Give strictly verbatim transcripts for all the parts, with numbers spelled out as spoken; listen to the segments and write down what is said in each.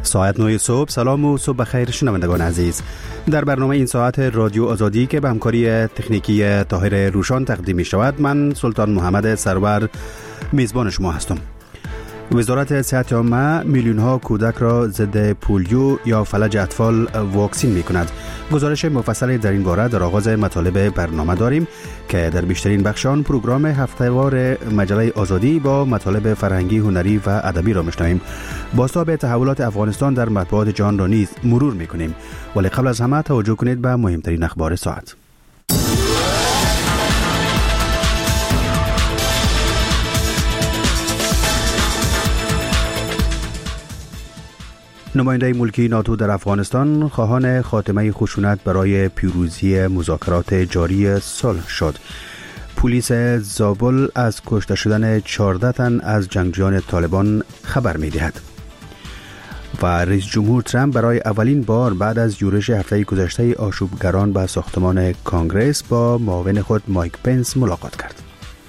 ساعت نه صبح. سلام و صبح بخیر شنوندگان عزیز. در برنامه این ساعت رادیو آزادی که به همکاری تکنیکی طاهر روشان تقدیم می شود، من سلطان محمد سرور میزبان شما هستم. وزارت صحت عامه میلیون ها کودک را ضد پولیو یا فلج اطفال واکسین می کند. گزارش مفصلی در این باره در آغاز مطالب برنامه داریم که در بیشترین بخشان پروگرام هفتهوار مجله آزادی با مطالب فرهنگی، هنری و ادبی را میشنویم. بازتاب تحولات افغانستان در مطبوعات جهان را نیز مرور می کنیم. ولی قبل از همه توجه کنید به مهمترین اخبار ساعت. نماینده ملکی ناتو در افغانستان خواهان خاتمه خشونت برای پیروزی مذاکرات جاری صلح شد. پلیس زابل از کشته شدن چهارده تن از جنگجویان طالبان خبر می دهد. و رئیس جمهور ترامپ برای اولین بار بعد از یورش هفته گذشته آشوبگران به ساختمان کانگرس با معاون خود مایک پنس ملاقات کرد.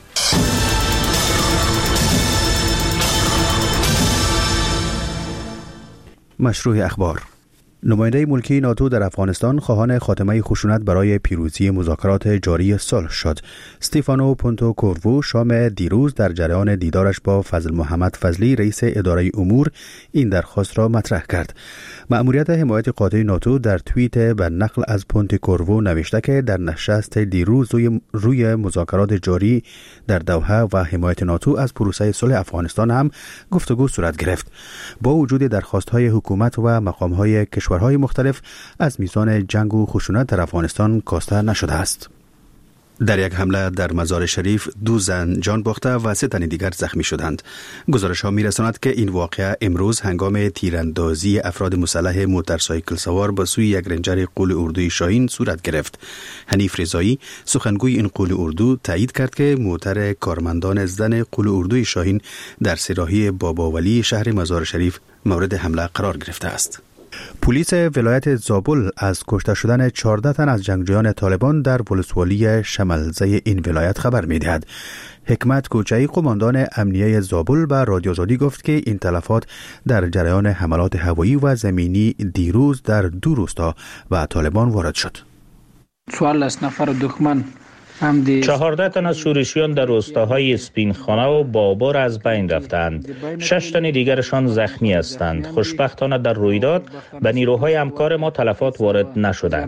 مشروع اخبار. نماینده ملکی ناتو در افغانستان خواهان خاتمه خشونت برای پیروزی مذاکرات جاری صلح شد. استیفانو پونتو کوروو شام دیروز در جریان دیدارش با فضل محمد فضلی رئیس اداره امور این درخواست را مطرح کرد. مأموریت حمایت قاطع ناتو در توییت به نقل از پونتو کوروو نوشته که در نشست دیروز روی, روی مذاکرات جاری در دوحه و حمایت ناتو از پروسه صلح افغانستان هم گفتگو صورت گرفت. با وجود درخواست‌های حکومت و مقام‌های کشورهای مختلف از میزان جنگ و خشونت در افغانستان کاسته نشده است. در یک حمله در مزار شریف دو زن جان باخته و سه تن دیگر زخمی شدند. گزارش ها می رساند که این واقعه امروز هنگام تیراندازی افراد مسلح موتورسایکل سوار به سوی یک رنجر قول اردوی شاهین صورت گرفت. حنیف رضایی سخنگوی این قول اردو تایید کرد که موتر کارمندان زن قول اردوی شاهین در سراحی باباولی شهر مزار شریف مورد حمله قرار گرفته است. پلیس ولایت زابل از کشته شدن چهارده تن از جنگجویان طالبان در ولسوالی شملزه این ولایت خبر می‌دهد. حکمت کوچه‌ای قماندان امنیه زابل به رادیو آزادی گفت که این تلفات در جریان حملات هوایی و زمینی دیروز در دو روستا و طالبان وارد شد. چهارده نفر دشمن چهارده تن از شورشیان در روستاهای اسپینخانه و بابر از بین رفتند. شش تن دیگرشان زخمی هستند. خوشبختانه در رویداد به نیروهای همکار ما تلفات وارد نشده.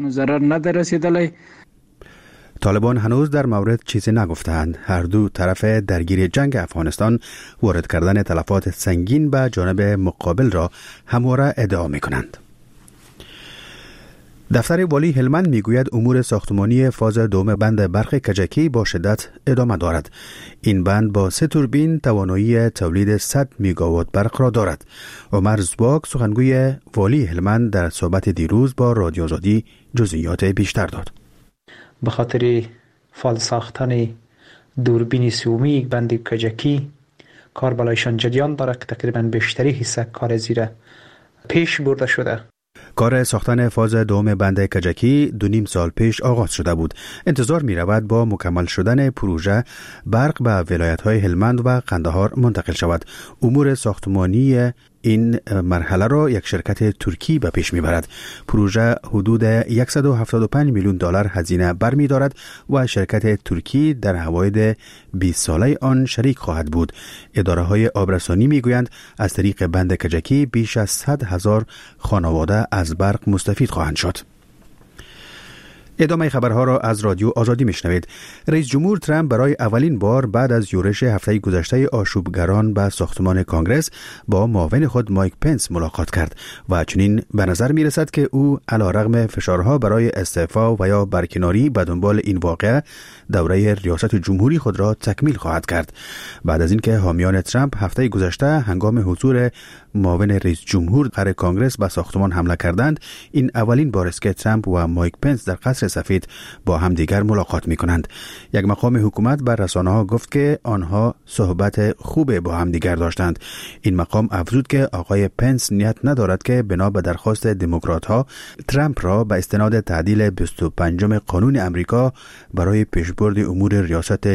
طالبان هنوز در مورد چیزی نگفتند. هر دو طرف درگیر جنگ افغانستان وارد کردن تلفات سنگین به جانب مقابل را همواره ادعا می‌کنند. دفتر والی هلمند میگوید امور ساختمانی فاز دوم بند برق کجکی با شدت ادامه دارد. این بند با سه توربین توانایی تولید صد میگاوات برق را دارد. عمر زباک سخنگوی والی هلمند در صحبت دیروز با رادیو آزادی جزئیات بیشتر داد. به خاطر فعال ساختن دوربین سومی بند کجکی کار بالایشان جریان دارد که تقریبا بیشتری حصه کار زیر پیش برده شده. کار ساختن فاز دوم بند کجکی دو نیم سال پیش آغاز شده بود. انتظار می رود با مکمل شدن پروژه برق به ولایت‌های هلمند و قندهار منتقل شود. امور ساختمانی این مرحله را یک شرکت ترکی به پیش میبرد. پروژه حدود صد و هفتاد و پنج میلیون دلار هزینه برمی دارد و شرکت ترکی در حواید بیست ساله آن شریک خواهد بود. اداره های آبرسانی میگویند از طریق بند کجکی بیش از صد هزار خانواده از برق مستفید خواهند شد. ادامه خبرها را از رادیو آزادی میشنوید. رئیس جمهور ترامپ برای اولین بار بعد از یورش هفته گذشته آشوبگران به ساختمان کانگرس با معاون خود مایک پنس ملاقات کرد و چنین به نظر می رسد که او علیرغم فشارها برای استعفا و یا برکناری به دنبال این واقعه دوره ریاست جمهوری خود را تکمیل خواهد کرد. بعد از اینکه حامیان ترامپ هفته گذشته هنگام حضور معاون رئیس جمهور در کانگرس به ساختمان حمله کردند، این اولین بار است که ترامپ و مایک پنس در قصر سفید با هم دیگر ملاقات می کنند. یک مقام حکومت بر رسانه ها گفت که آنها صحبت خوب با هم دیگر داشتند. این مقام افزود که آقای پنس نیت ندارد که بنا به درخواست دموکرات ها ترامپ را به استناد تعدیل بیست و پنجم قانون امریکا برای پیشبرد امور ریاست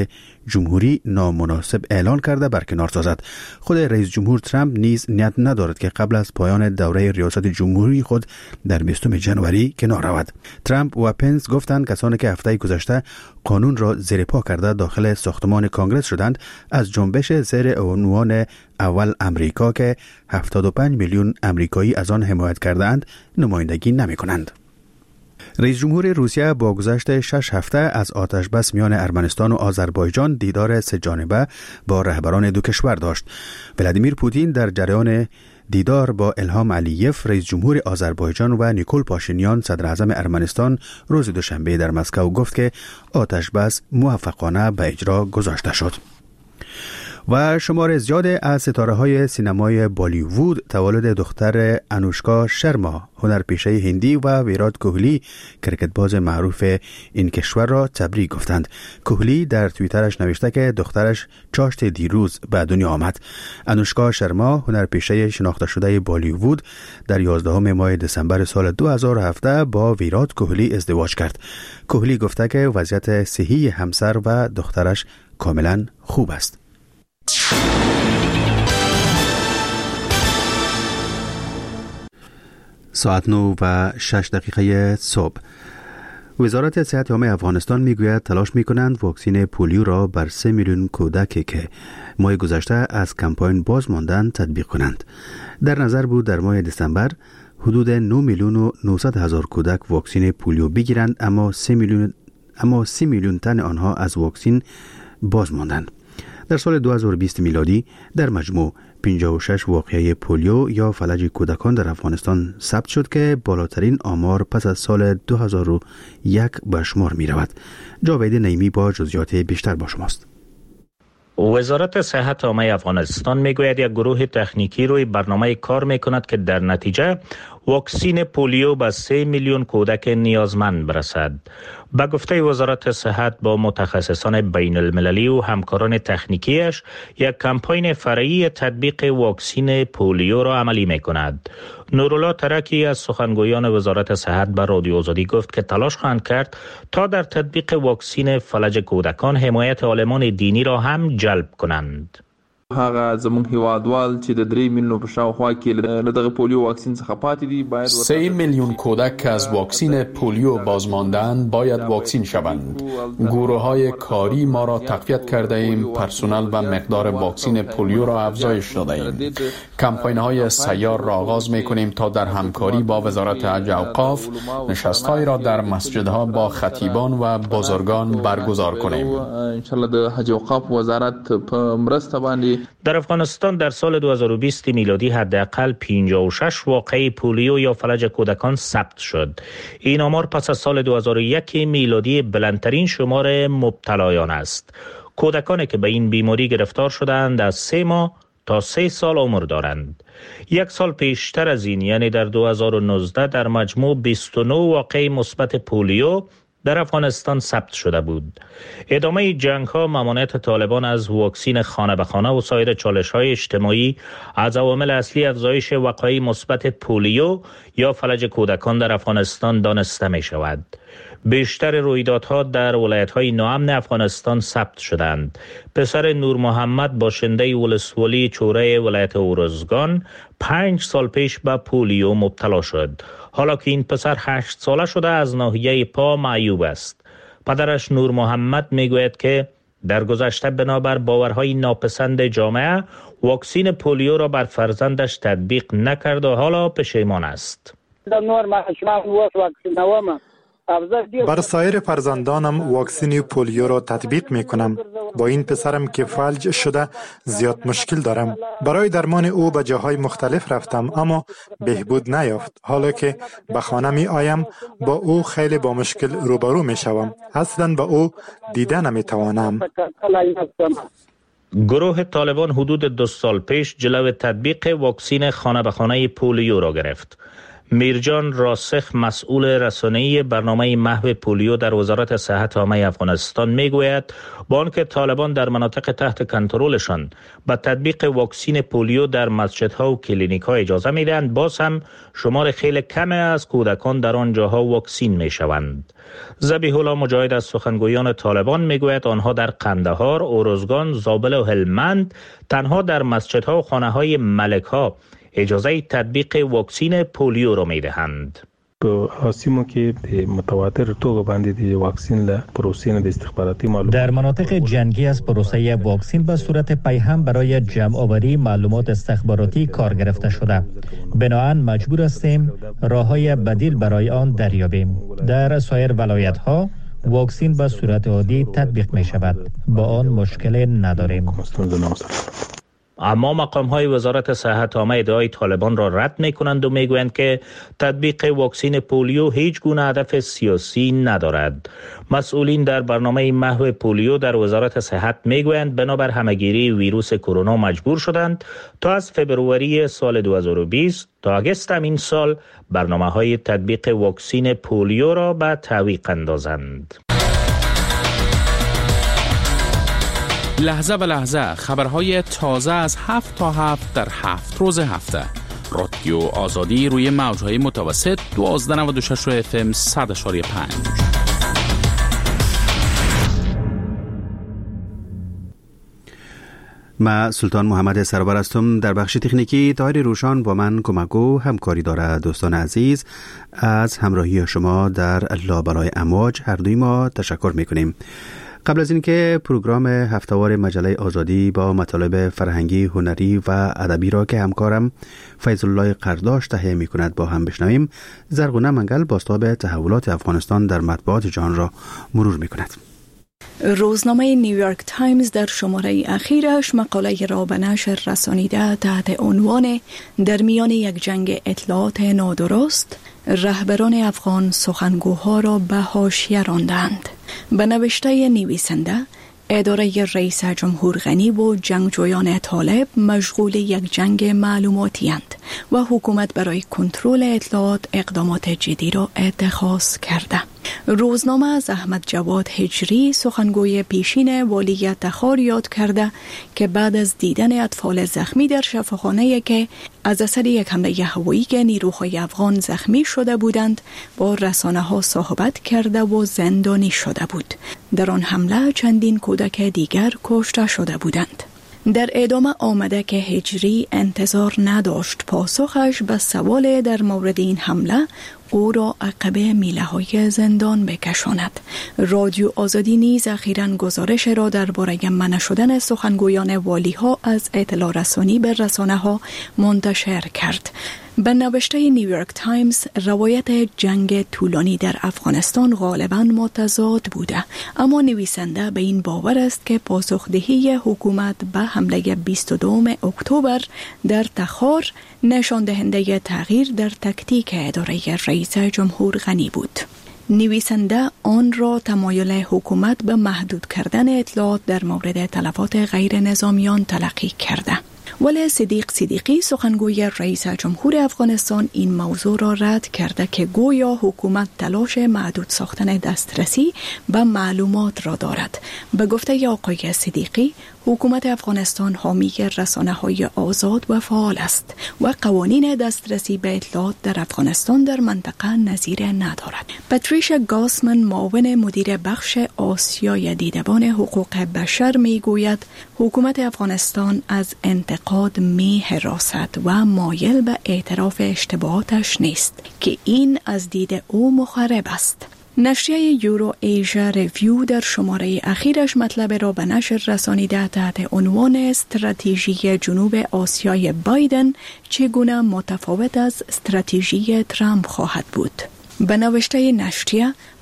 جمهوری نامناسب اعلان کرده برکنار سازد. خود رئیس جمهور ترامپ نیز نیت ندارد که قبل از پایان دوره ریاست جمهوری خود در بیستم ژانویه کنار رود. ترامپ و پنس گفتند کسانی که هفته گذشته قانون را زیر پا کرده داخل ساختمان کانگرس شدند از جنبش زیر عنوان اول امریکا که هفتاد و پنج میلیون امریکایی از آن حمایت کردند نمایندگی نمی کنند. رئیس جمهور روسیه با گذشت شش هفته از آتش بس میان ارمنستان و آذربایجان دیدار سه جانبه با رهبران دو کشور داشت. ولادیمیر پوتین در جریان دیدار با الهام علییف رئیس جمهور آذربایجان و نیکول پاشینیان صدر اعظم ارمنستان روز دوشنبه در مسکو گفت که آتش بس موفقانه به اجرا گذاشته شد. و شمار زیاد از ستاره‌های سینمای بالیوود تولد دختر انوشکا شرما هنرپیشه هندی و ویرات کوهلی کرکتباز معروف این کشور را تبریک گفتند. کوهلی در توییترش نوشته که دخترش چاشت دیروز به دنیا آمد. انوشکا شرما هنرپیشه شناخته شده بالیوود در یازدهم ماه دسامبر سال دو هزار و هفده با ویرات کوهلی ازدواج کرد. کوهلی گفته که وضعیت صحی همسر و دخترش کاملا خوب است. ساعت نو و شش دقیقه صبح. وزارت صحت عامه افغانستان میگوید تلاش میکنند واکسین پولیو را بر سه میلیون کودکی که ماه گذشته از کمپاین باز ماندن تطبیق کنند. در نظر بود در ماه دسامبر حدود نه میلیون و نهصد هزار کودک واکسین پولیو بگیرند، اما سه میلیون اما سه میلیون تن آنها از واکسین باز ماندند. در سال دو هزار و بیست میلادی در مجموع پنجاه و شش واقعه پولیو یا فلج کودکان در افغانستان ثبت شد که بالاترین آمار پس از سال دو هزار و یک به شمار می رود. جاوید نعیمی با جزئیات بیشتر با شماست. وزارت صحت عامه افغانستان میگوید یک گروه تکنیکی روی برنامه کار میکند که در نتیجه واکسین پولیو به سه میلیون کودک نیازمند برسد. به گفته وزارت صحت با متخصصان بین المللی و همکاران تکنیکیش یک کمپاین فرعی تطبیق واکسین پولیو را عملی میکند. نورالله ترکی از سخنگویان وزارت صحت به رادیو آزادی گفت که تلاش خواهند کرد تا در تطبیق واکسین فلج کودکان حمایت عالمان دینی را هم جلب کنند. هغه زمون هیوادوال چې د درې میلیونو په شاوخوا کې له دغه پولیو واکسین څخه پاتې دي باید سه میلیون کودک که از واکسین پولیو بازماندند باید واکسین شوند. گروه‌های کاری ما را تقویت کرده ایم، پرسنل و مقدار واکسین پولیو را افزایش داده ایم. کمپاین‌های سیار را آغاز می‌کنیم تا در همکاری با وزارت حج و اوقاف نشست‌هایی را در مسجدها با خطیبان و بزرگان برگزار کنیم. ان شاء الله د حج و اوقاف وزارت په مرسته باندې در افغانستان در سال دو هزار و بیست میلادی حداقل پنجاه و شش واقعه پولیو یا فلج کودکان ثبت شد. این آمار پس از سال دو هزار و یک میلادی بلندترین شمار مبتلایان است. کودکانی که به این بیماری گرفتار شدند از سه ماه تا سه سال عمر دارند. یک سال پیشتر از این یعنی در دو هزار و نوزده در مجموع بیست و نه واقعه مثبت پولیو در افغانستان ثبت شده بود. ادامه جنگ ها، ممانعت طالبان از واکسین خانه به خانه و سایر چالش های اجتماعی از عوامل اصلی افزایش وقایع مثبت پولیو یا فلج کودکان در افغانستان دانسته می شود. بیشتر رویدادها در ولایت‌های ناامن افغانستان ثبت شدند. پسر نور محمد باشنده ولسوالی چوره ولایت اورزگان پنج سال پیش به پولیو مبتلا شد. حالا که این پسر هشت ساله شده از ناحیه پا معیوب است. پدرش نور محمد میگوید که در گذشته بنابر باورهای ناپسند جامعه واکسین پولیو را بر فرزندش تطبیق نکرد و حالا پشیمان است. بر سایر فرزندانم واکسین پولیو را تطبیق می کنم. با این پسرم که فلج شده زیاد مشکل دارم. برای درمان او به جاهای مختلف رفتم اما بهبود نیافت. حالا که به خانه می آیم با او خیلی با مشکل روبرو می شوم. اصلا با او دیده نمی توانم. گروه طالبان حدود دو سال پیش جلو تطبیق واکسین خانه به خانه پولیو را گرفت. میرجان راسخ، مسئول رسانه‌ای برنامه محو پولیو در وزارت صحت عامه افغانستان میگوید با آنکه طالبان در مناطق تحت کنترلشان به تطبیق واکسین پولیو در مسجدها و کلینیک‌ها اجازه میدهند، باز هم شمار خیلی کمی از کودکان در آن جاها واکسین میشوند. ذبیح الله مجاهد از سخنگویان طالبان میگوید آنها در قندهار، اروزگان، زابل و هلمند تنها در مسجدها و خانه‌های ملک‌ها اجازه تطبیق واکسین پولیو را میدهند. په اسیمو کې د متواتر توګه باندې د واکسین له پروسې د استخباراتي معلومات در مناطق جنگی از پروسه واکسین به صورت پیهم برای جمع آوری معلومات استخباراتی کار گرفته شده. بنابراین مجبور هستیم راههای بدیل برای آن دریابیم. در سایر ولایت‌ها واکسین به صورت عادی تطبیق می شود. با آن مشکل نداریم. اما مقام‌های وزارت صحت عامه ادعای طالبان را رد می‌کنند و می‌گویند که تطبیق واکسین پولیو هیچ گونه هدف سیاسی ندارد. مسئولین در برنامه محو پولیو در وزارت صحت می‌گویند بنابر همه‌گیری ویروس کرونا مجبور شدند تا از فبروری سال دو هزار و بیست تا آگوست این سال برنامه‌های تطبیق واکسین پولیو را به تعویق اندازند. لحظه به لحظه خبرهای تازه از هفت تا هفت در هفت روز هفته. رادیو آزادی روی موجهای متوسط دوازده نود و شش اف ام صد اشاری پنج. ما سلطان محمد سرور هستم. در بخش تکنیکی طاهر روشان با من کمکو همکاری دارد. دوستان عزیز از همراهی شما در لابلای امواج هر دوی ما تشکر میکنیم. قبل از اینکه پروگرام هفتهوار مجله آزادی با مطالب فرهنگی، هنری و ادبی را که همکارم فیض الله قرداش تهیه می‌کند با هم بشنویم، زرغونه منگل بازتاب تحولات افغانستان در مطبوعات جهان را مرور می‌کند. روزنامه نیویورک تایمز در شماره اخیرش مقاله را به نشر رسانیده تحت عنوان در میان یک جنگ اطلاعات نادرست رهبران افغان سخنگوها را به حاشیه راندند. به نوشته نویسنده، اداره رئیس جمهور غنی و جنگجویان طالب مشغول یک جنگ معلوماتی اند و حکومت برای کنترل اطلاعات اقدامات جدی را اتخاذ کرده. روزنامه از احمد جواد هجری، سخنگوی پیشین والی تخار، یاد کرده که بعد از دیدن اطفال زخمی در شفاخانه‌ای که از اثر یک حمله هوایی که نیروهای افغان زخمی شده بودند با رسانه‌ها صحبت کرده و زندانی شده بود. در آن حمله چندین کودک دیگر کشته شده بودند. در ادامه آمده که هجری انتظار نداشت پاسخش به سوال در مورد این حمله او را عقب میله های زندان بکشاند. رادیو آزادی نیز اخیراً گزارش را درباره منع شدن سخنگویان والی ها از اطلاع رسانی به رسانه ها منتشر کرد. به نوشته نیویورک تایمز، روایت جنگ طولانی در افغانستان غالباً متضاد بوده، اما نویسنده به این باور است که پاسخدهی حکومت به حمله بیست و دوم اکتبر در تخار نشان دهنده تغییر در تکتیک اداره رئیس جمهور غنی بود. نویسنده آن را تمایل حکومت به محدود کردن اطلاعات در مورد تلفات غیر نظامیان تلقی کرده. ولی صدیق صدیقی، سخنگوی رئیس جمهور افغانستان، این موضوع را رد کرده که گویا حکومت تلاش محدود ساختن دسترسی به معلومات را دارد. به گفته آقای صدیقی، حکومت افغانستان حامی رسانه‌های آزاد و فعال است و قوانین دسترسی به اطلاعات در افغانستان در منطقه نظیر ندارد. پاتریشا گاسمن، معاون مدیر بخش آسیای دیدبان حقوق بشر، میگوید حکومت افغانستان از انتقاد می هراسد و مایل به اعتراف اشتباهاتش نیست که این از دید او مخرب است. نشریه یورو ایژا ریویو در شماره اخیرش مطلب را به نشر رسانیده تحت عنوان استراتژی جنوب آسیای بایدن چگونه متفاوت از استراتژی ترامپ خواهد بود. به نوشته نشریه،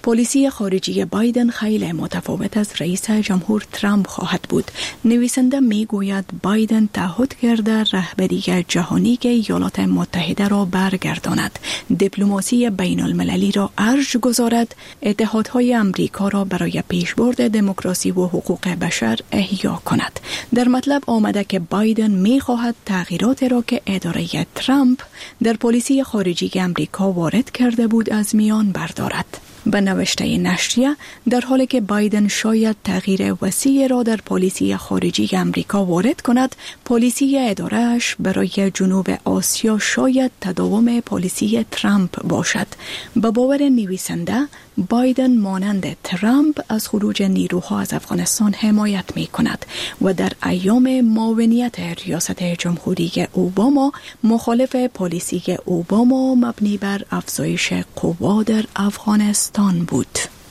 پلیسی خارجی بایدن خیلی متفاوت از رئیس جمهور ترامپ خواهد بود. نویسنده می گوید بایدن تعهد کرده رهبری جهانی که ایالات متحده را برگرداند، دیپلماسی بین المللی را ارج گذارد، اتحادهای امریکا را برای پیشبرد دموکراسی و حقوق بشر احیا کند. در مطلب آمده که بایدن می خواهد تغییرات را که اداره ترامپ در پلیسی خارجی امریکا وارد کرده بود از میان بردارد. به نوشته نشریه، در حالی که بایدن شاید تغییر وسیع را در پلیسی خارجی امریکا وارد کند، پلیسی اداره‌اش برای جنوب آسیا شاید تداوم پلیسی ترامپ باشد. به باور نویسنده، بایدن مانند ترامپ از خروج نیروها از افغانستان حمایت می کند و در ایام معاونیت ریاست جمهوری اوباما مخالف پلیسی اوباما مبنی بر افزایش قوا در افغانستان بود.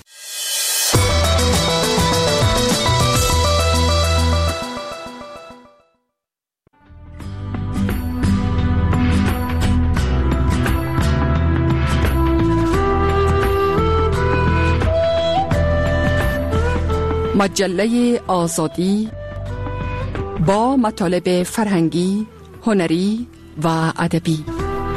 مجله آزادی با مطالب فرهنگی، هنری و ادبی.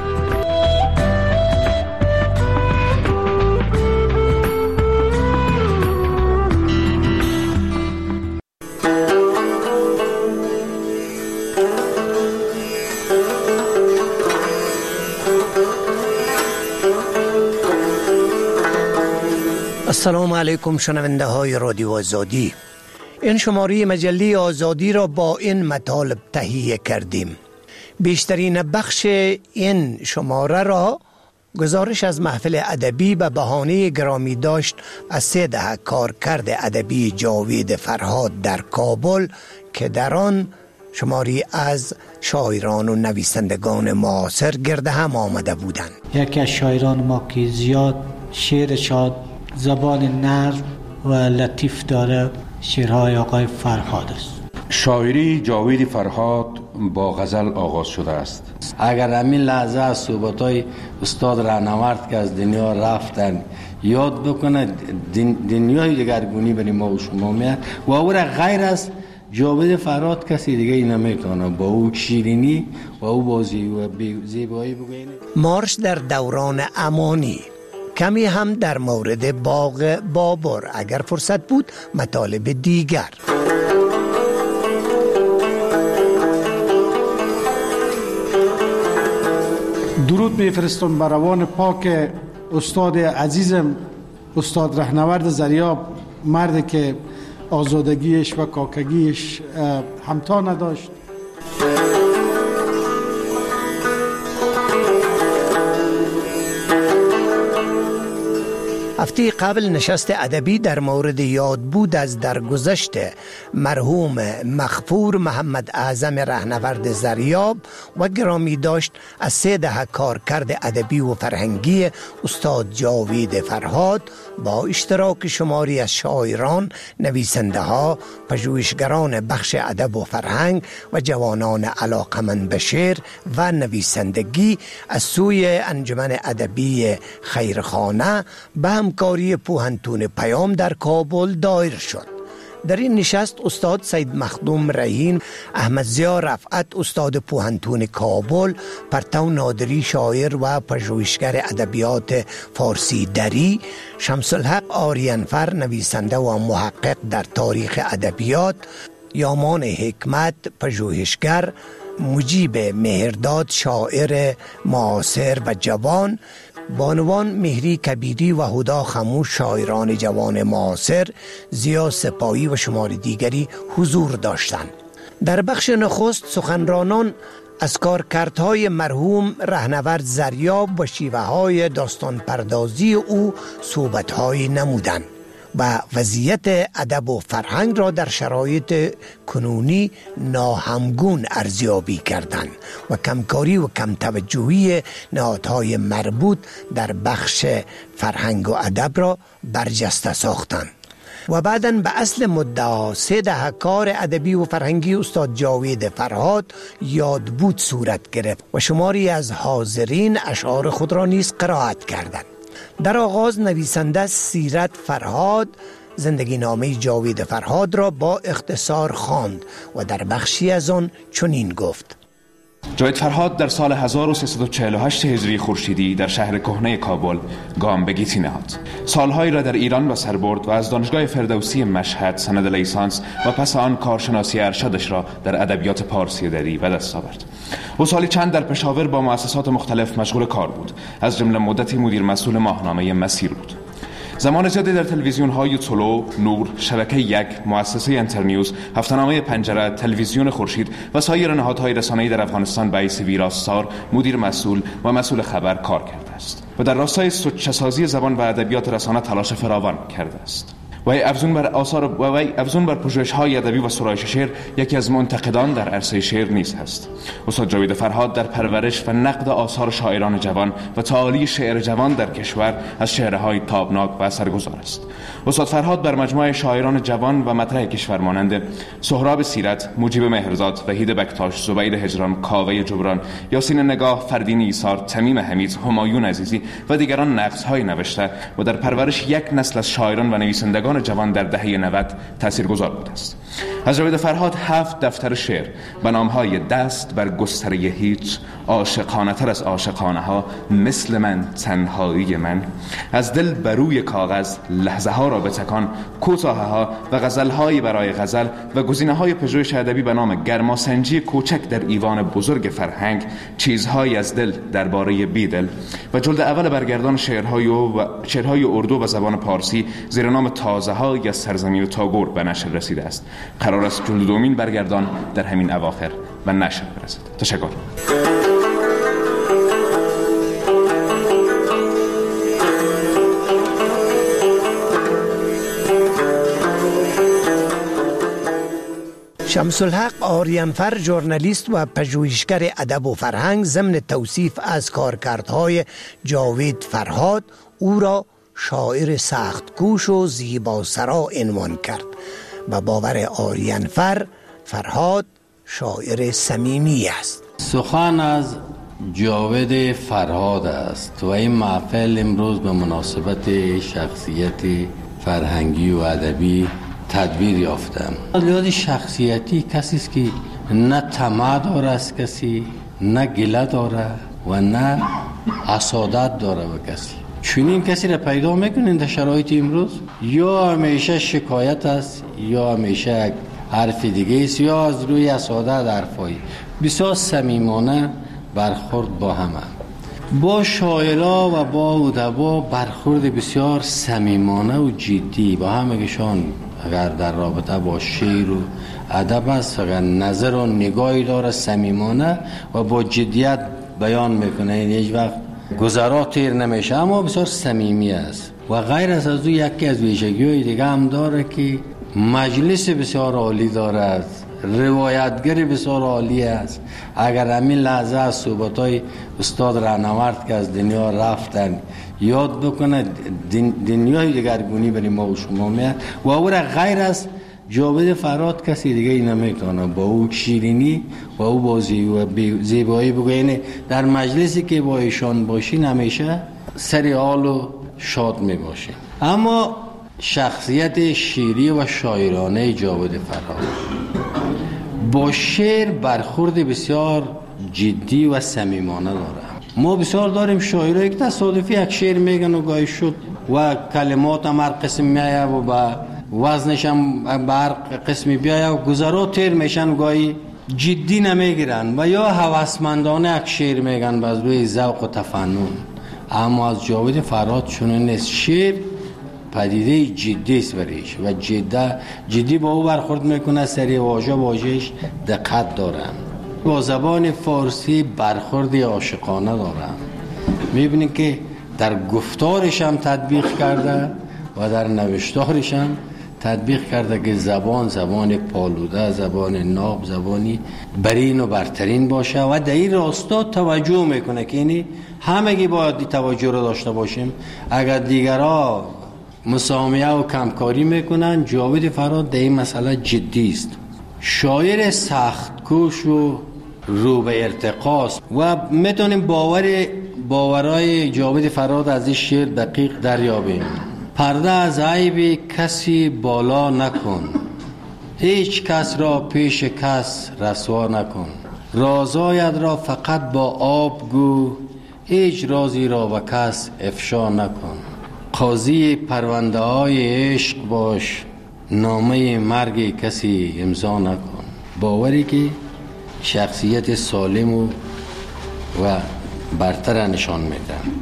السلام علیکم شنونده های رادیو آزادی. این شماره مجله آزادی را با این مطالب تهیه کردیم. بیشترین بخش این شماره را گزارش از محفل ادبی به بهانه گرامی داشت از سه دهه کارکرد ادبی جاوید فرهاد در کابل که در آن شماری از شاعران و نویسندگان معاصر گرد هم آمده بودند. یکی از شاعران ما که زیاد شعر شاد زبان نرم و لطیف داره شعرهای آقای فرهاد است. شاعری جاوید فرهاد با غزل آغاز شده است. اگر همین لحظه از صحبت‌های استاد راهنورد که از دنیا رفتن یاد بکنه، دنیای دگرگونی برای ما و شما میاد و او را غیر از جاوید فرهاد کسی دیگه ای نمیتونه با او شیرینی و او بازی و زیبایی بگوینه. مارش در دوران امانی، کمی هم در مورد باغ بابر اگر فرصت بود، مطالب دیگر. درود میفرستم بر روان پاک استاد عزیزم، استاد راهنورد زریاب، مردی که آزادگیش و کاکگیش همتا نداشت. هفته قبل نشست ادبی در مورد یاد بود از درگذشت مرحوم مغفور محمد اعظم راهنورد زریاب و گرامی داشت از سه دهه کارکرد ادبی و فرهنگی استاد جاوید فرهاد با اشتراک شماری از شاعران، نویسنده ها، پژوهشگران بخش ادب و فرهنگ و جوانان علاقمند به شعر و نویسندگی از سوی انجمن ادبی خیرخانه به همکاری پوهنتون پیام در کابل دایر شد. در این نشست استاد سید مخدوم رهین، احمد ضیا رفعت استاد پوهنتون کابل، پرتو نادری شاعر و پژوهشگر ادبیات فارسی دری، شمس الحق آریانفر نویسنده و محقق در تاریخ ادبیات، یامان حکمت پژوهشگر، مجیب مهرداد شاعر معاصر و جوان، بانوان مهری کبیری و هدا خموش شاعران جوان معاصر، ضیا سپاهی و شمار دیگری حضور داشتند. در بخش نخست سخنرانان از کارکردهای مرحوم راهنورد زریاب و شیوه‌های داستان پردازی او صحبت‌هایی نمودند و وضعیت ادب و فرهنگ را در شرایط کنونی ناهمگون ارزیابی کردند و کمکاری و کم توجهی نهادهای مربوط در بخش فرهنگ و ادب را برجسته ساختند. و بعداً به اصل مدعا سه دهه کار ادبی و فرهنگی استاد جاوید فرهاد یاد بود صورت گرفت و شماری از حاضرین اشعار خود را نیز قرائت کردند. در آغاز نویسنده سیرت فرهاد زندگی نامه جاوید فرهاد را با اختصار خواند و در بخشی از آن چنین گفت: جاوید فرهاد در سال هزار و سیصد و چهل و هشت هجری خورشیدی در شهر کهنه کابل گام به گیتی نهاد. سالهایی را در ایران به سر برد و از دانشگاه فردوسی مشهد سند لیسانس و پس آن کارشناسی ارشدش را در ادبیات پارسی دری به دست آورد. او سالی چند در پشاور با مؤسسات مختلف مشغول کار بود، از جمله مدتی مدیر مسئول ماهنامه مسیر بود. زمان زیادی در تلویزیون های طلوع، نور، شبکه یک، مؤسسه انترنیوز، هفته‌نامه پنجره، تلویزیون خورشید و سایر نهادهای رسانه‌ای در افغانستان به حیث ویراستار، مدیر مسئول و مسئول خبر کار کرده است و در راستای سودجسازی زبان و ادبیات رسانه تلاش فراوان کرده است. و افزون بر آثار و افزون بر پژوهش‌های ادبی و سرایش شعر یکی از منتقدان در عرصه شعر نیز هست. استاد جاوید فرهاد در پرورش و نقد آثار شاعران جوان و تعالی شعر جوان در کشور از چهره‌های تابناک و اثرگذار است. استاد فرهاد بر مجموعه شاعران جوان و مطرح کشور مانند سهراب سیرت، مجیب مهرزاد، وحید بکتاش، زبیر هجران، کاوه جبران، یاسین نگاه، فردین ایثار، تمیم حمید، همایون عزیزی و دیگران نقدهای نوشته و در پرورش یک نسل از شاعران و نویسندگان جوان در دهه نود تاثیرگذار بوده است. از جاوید فرهاد هفت دفتر شعر به نام‌های دست بر گستره هیچ، عاشقانه تر از عاشقانه ها، مثل من، تنهایی من، از دل بروی کاغذ، لحظه ها را بتکان، کوتاه ها و غزل های برای غزل و گزینه های پژوهش ادبی به نام گرماسنجی کوچک در ایوان بزرگ فرهنگ، چیزهایی از دل درباره بیدل و جلد اول برگردان شعرهای و شعرهای اردو و زبان پارسی زیر نام تازه ها یا سرزمین تاگور به نشر رسیده است. قرار است جلد دومین برگردان در همین اواخر به نشر برسد. تشکر. شمس الحق آریانفر ژورنالیست و پژوهشگر ادب و فرهنگ ضمن توصیف از کارکردهای جاوید فرهاد او را شاعر سخت‌کوش و زیباسرا عنوان کرد. به باور آریانفر فرهاد شاعر صمیمی است. سخن از جاوید فرهاد است و این محفل امروز به مناسبت شخصیت فرهنگی و ادبی تدبیر یافتم. لحاظ شخصیتی کسی است که نه طمع داره از کسی، نه گله داره و نه حسادت داره به کسی. چنین کسی را پیدا میکنین در شرایط امروز؟ یا همیشه شکایت است یا همیشه حرف دیگه است یا از روی حسادت حرفایی. بسیار صمیمانه برخورد با همه، با شاعرها و با ادبا برخورد بسیار صمیمانه و جدی با همگشان. اگر در رابطه با شعر و ادب است، اگر نظر و نگاهی داره صمیمانه و با جدیت بیان میکنه، این هیچ وقت گذرا تیر نمیشه، اما بسیار صمیمی است. و غیر از از او یکی از ویژگی‌های دیگه هم داره که مجلس بسیار عالی داره، روایتگری بسیار عالی است. اگر همین لحظه از صحبت‌های استاد رهنورد که از دنیا رفتن یاد بکنه، دنیای دیگرگونی برای ما و شما میاد و او را غیر از جاوید فرهاد کسی دیگه ای نمیتونه با او شیرینی و او با زیبایی بگوینه. در مجلسی که با ایشان باشین همیشه سری حال و شاد می باشین. اما شخصیت شیری و شاعرانه جاوید فرهاد با شعر برخورد بسیار جدی و صمیمانه داره. ما بسیار داریم شاعرایی که تصادفی یک شعر میگن و گاهی شد و کلمات هم هر قسم میایه و با وزنش هم به هر قسمی بیایه و گذرا تیر میشن، گاهی جدی نمیگیرن و یا هوسمندانه یک شعر میگن باز روی ذوق و تفنن. اما از جاوید فرهاد چنین نیست، شعر پدیده جدی است برایش و جدی جدی با او برخورد میکنه، سری واژه واژهش دقت دارن. با زبان فارسی برخورد عاشقانه دارن. میبینید که در گفتارش هم تطبیق کرده و در نوشتارش هم تطبیق کرده که زبان زبان پالوده، زبان ناب، زبانی برین و برترین باشه و در این راستا توجه میکنه که اینی همگی باید توجه رو داشته باشیم. اگر دیگرها مسامحه و کمکاری میکنن، جاوید فرهاد در این مسئله جدی است. شاعر سخت‌کوش و رو به ارتقاست و میتونیم باور باورای جاوید فرهاد از این شعر دقیق دریابیم. پرده از عیب کسی بالا نکن، هیچ کس را پیش کس رسوا نکن. رازایت را فقط با آب گو، هیچ رازی را به کس افشا نکن. قاضی پرونده های عشق باش، نامه مرگ کسی امضا نکن. باوری که شخصیت سالم و, و برتر نشان میده.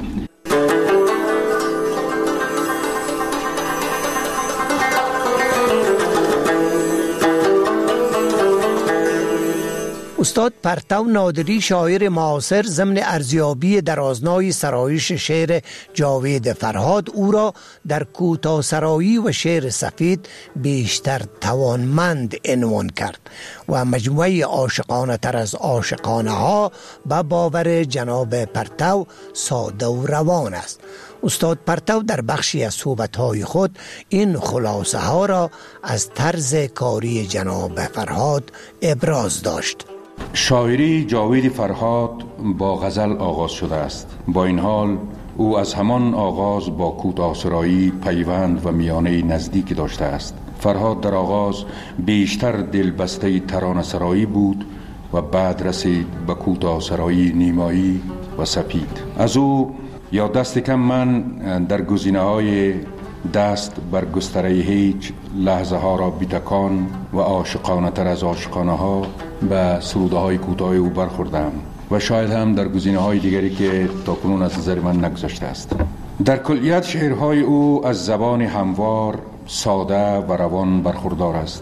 استاد پرتو نادری شاعر معاصر ضمن ارزیابی در آزمای سرایش شعر جاوید فرهاد او را در کوتاه‌سرایی و شعر سفید بیشتر توانمند عنوان کرد و مجموعه عاشقانه تر از عاشقانه ها به باور جناب پرتو ساده و روان است. استاد پرتو در بخشی از صحبت‌های خود این خلاصه ها را از طرز کاری جناب فرهاد ابراز داشت. شاعری جاوید فرهاد با غزل آغاز شده است. با این حال او از همان آغاز با کوتاه‌سرایی پیوند و میانه نزدیک داشته است. فرهاد در آغاز بیشتر دلبسته ترانه‌سرایی بود و بعد رسید به کوتاه‌سرایی نیمایی و سپید. از او یا دست کم من در گزینه‌های دست بر گستره هیچ، لحظه ها را بیتکان و عاشقانه تر از عاشقانه ها به سروده های کوتاه او برخوردم و شاید هم در گزینه های دیگری که تاکنون از نظر من نگذشته است. در کلیت شعرهای او از زبان هموار، ساده و روان برخوردار است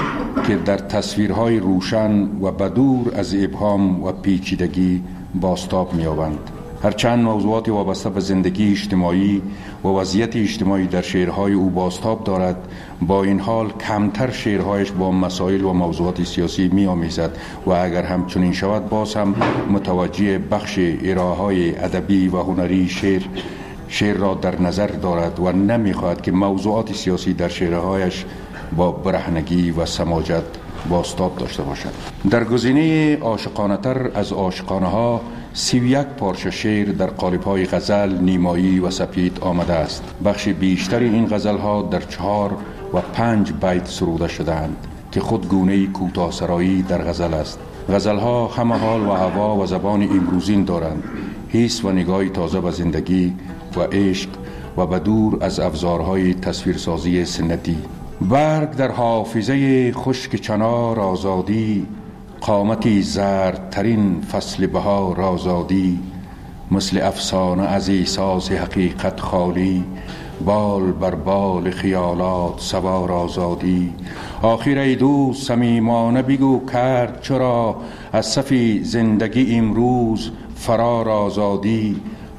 که در تصویرهای روشن و بدور از ابهام و پیچیدگی بازتاب می‌یابند. هرچند موضوعات وابسته به زندگی اجتماعی و وضعیت اجتماعی در شعرهای او بازتاب دارد، با این حال کمتر شعرهایش با مسائل و موضوعات سیاسی می آمیزد و اگر هم چنین شود باز هم متوجه بخش ارائه‌های ادبی و هنری شعر شعر را در نظر دارد و نمی‌خواهد که موضوعات سیاسی در شعرهایش با برهنگی و سماجت بازتاب داشته باشد. در گزینه عاشقانه تر از عاشقانه ها سی و یک پارچه شعر در قالب‌های غزل، نیمایی و سپید آمده است. بخش بیشتر این غزل‌ها در چهار و پنج بیت سروده شده‌اند که خود گونه کوتاه‌سرایی در غزل است. غزل‌ها همه حال و هوا و زبان امروزین دارند، حس و نگاهی تازه به زندگی و عشق و بدور از ابزارهای تصویرسازی سنتی. برگ در حافظه خشک چنار آزادی، قامتی زردترین فصل بهار آزادی. مثل افسانه از احساس حقیقت خالی، بال بر بال خیالات سوار آزادی. آخر ای دوست صمیمانه بگو کرد چرا، از صف زندگی امروز فرار آزادی.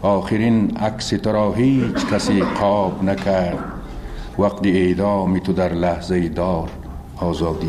آخرین عکس تو را هیچ کسی خواب نکرد، وقتی اعدام تو در لحظه دار آزادی.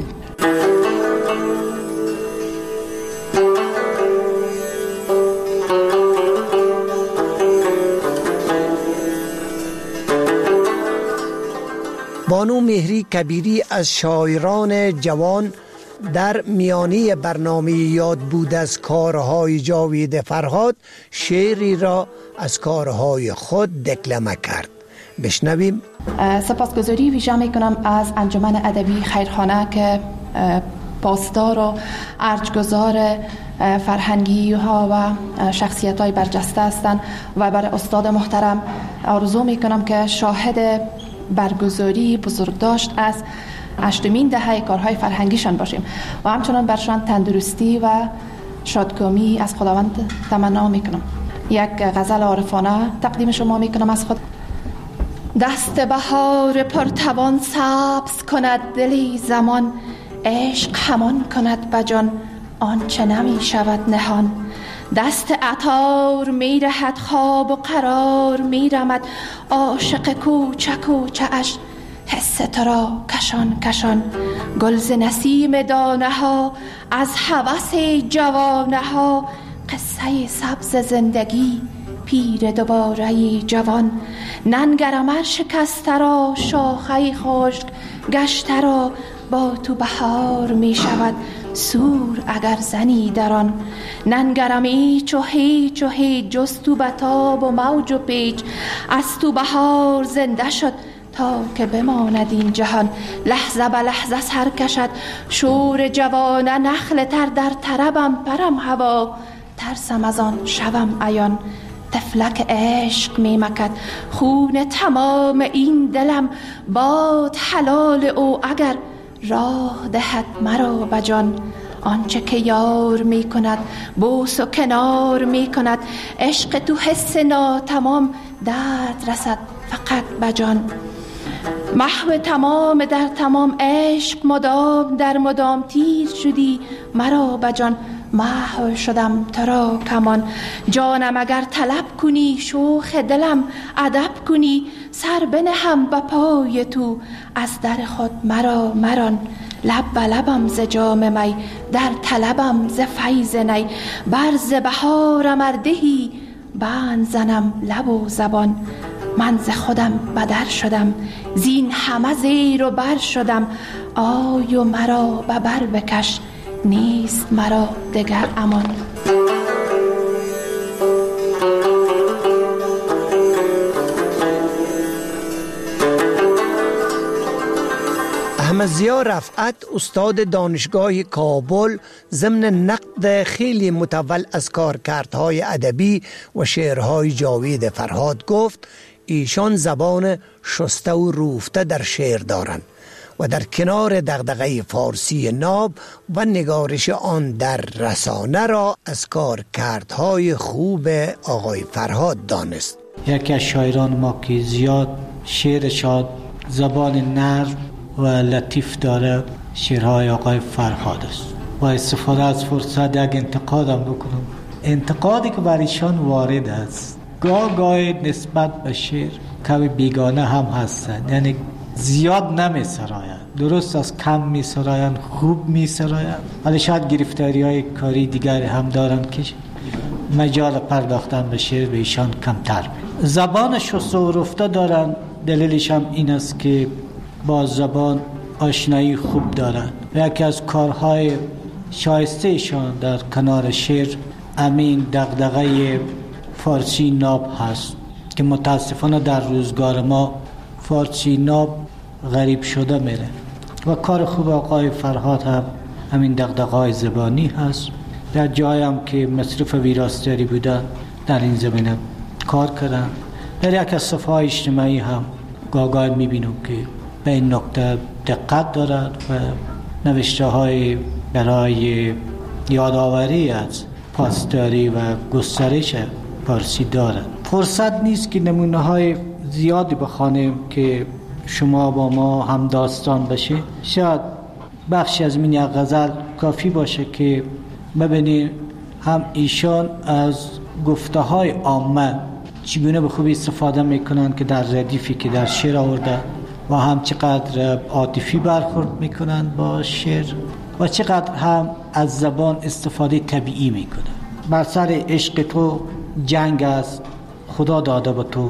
بانو مهری کبیری از شاعران جوان در میانی برنامه یاد بود از کارهای جاوید فرهاد شعری را از کارهای خود دکلمه کرد. بشنویم. سپاسگزاری ویژه میکنم از انجمن ادبی خیرخانه که پاسدار و ارجگزار فرهنگی ها و شخصیت های برجسته هستند و برای استاد محترم آرزو میکنم که شاهد برگزاری بزرگداشت از هشتمین دهه کارهای فرهنگیشان باشیم و همچنان برشان تندرستی و شادکامی از خداوند تمنا میکنم. یک غزل عارفانه تقدیم شما میکنم از خود. دست بهار پرتوان سبز کند دلی زمان، عشق همان کند بجان آنچه نمی شود نهان. دست عطار می رهد خواب و قرار می رمد، عاشق کوچک و چه‌اش حس تو را کشان کشان. گلز نسیم دانه ها از هوس جوانه ها، قصه سبز زندگی پیر دوباره جوان. ننگرمر شکسته را شاخه خشک گشته را، با تو بهار می شود سور اگر زنی در آن. ننگرم ایچ و هیچ و هیچ جز تو بتاب و موج و پیچ. از تو بهار زنده شد تا که بماند این جهان. لحظه به لحظه سر کشد شور جوانه. نخل تر در طربم پرم هوا. ترسم از آن شوم عیان. طفلک عشق می مکد خون تمام این دلم. باد حلال او اگر راه دهد مرا بجان. آنچه که یار می کند بوس و کنار می کند. عشق تو حس ناتمام درد رسد فقط بجان. محو تمام در تمام عشق مدام در مدام. تیر شدی مرا بجان محو شدم ترا کمان. جانم اگر طلب کنی شوخ دلم ادب کنی. سر بنهم به پای تو از در خود مرا مران. لب به لبم ز جام می در طلبم ز فیض نی. بر ز بهارم اردهی بند زنم لب و زبان. من ز خودم بدر شدم زین همه زیر و بر شدم. آی و مرا به بر بکش نیست مرا دگر امان. احمد ضیا رفعت استاد دانشگاه کابل ضمن نقد خیلی متول از کارکردهای ادبی و شعرهای جاوید فرهاد گفت ایشان زبان شسته و روفته در شعر دارند و در کنار دغدغه فارسی ناب و نگارش آن در رسانه را از کارکردهای خوب آقای فرهاد دانست. یکی از شاعران ما که زیاد شعر شاد زبان نرم و لطیف داره شعرهای آقای فرهاد است. با استفاده از فرصت یک انتقادم بکنم. انتقادی که بر ایشان وارد است گاه گاه نسبت به شعر کمی بیگانه هم هستند، یعنی زیاد نمی سراین. درست از کم می سراین، خوب می سراین، ولی شاید گرفتاری های کاری دیگر هم دارن که مجال پرداختن به شعر به ایشان کمتر می. زبان شست و رفته دارن، دلیلش هم این است که با زبان آشنایی خوب دارن. یکی از کارهای شایسته ایشان در کنار شعر امین دغدغه فارسی ناب هست که متاسفانه در روزگار ما فارسی ناب غریب شده میره و کار خوب آقای فرهاد هم همین دغدغه‌های زبانی هست. در جایی هم که مصرف ویراستاری بودن در این زمینه کار کردن. در یک از صفحه‌های اجتماعی هم گاگای میبینم که به این نکته دقت دارد و نوشته های برای یادآوری از پاسداری و گسترش فارسی دارد. فرصت نیست که نمونه های زیادی بخوانیم که شما با ما هم داستان بشه. شاید بخشی از من یک غزل کافی باشه که ببینید هم ایشان از گفته های عامه چگونه به خوبی استفاده میکنن که در ردیفی که در شعر آورده و هم چقدر عاطفی برخورد میکنن با شعر و چقدر هم از زبان استفاده طبیعی میکنن. بر سر عشق تو جنگ است خدا داده به تو.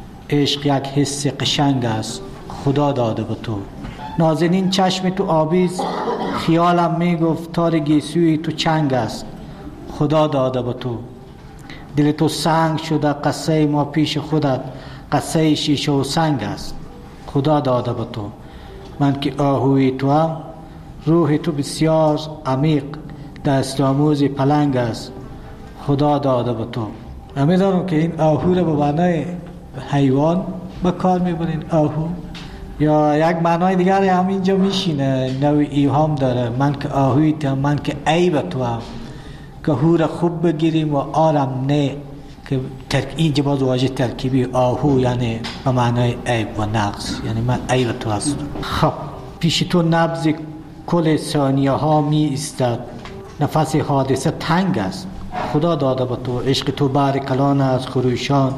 عشق یک حس قشنگ است خدا داده به تو. نازنین چشم تو آبیز خیالم میگفت تار گیسوی تو چنگ است خدا داده به تو. دل تو سنگ شده قصه ما پیش خودت قصه شیشه و سنگ است خدا داده به تو. من که آهوی تو هم روح تو بسیار عمیق دست آموز پلنگ است خدا داده به تو. امیدوارم که این آهو رو به معنای حیوان به کار میبرین آهو یا یک معنای دیگر هم اینجا میشینه نوع ایهام داره. من که آهوی تو هم من که عیب تو هم که هو خوب بگیریم و آرم نه که ترک اینجا باز واژه ترکیبی آهو یعنی به معنای عیب و نقص یعنی من عیب تو هستم. خب پیش تو نبض کل ثانیه ها می ایستد نفس حادثه تنگ است خدا داده به تو. عشق تو بار کلان است خروشان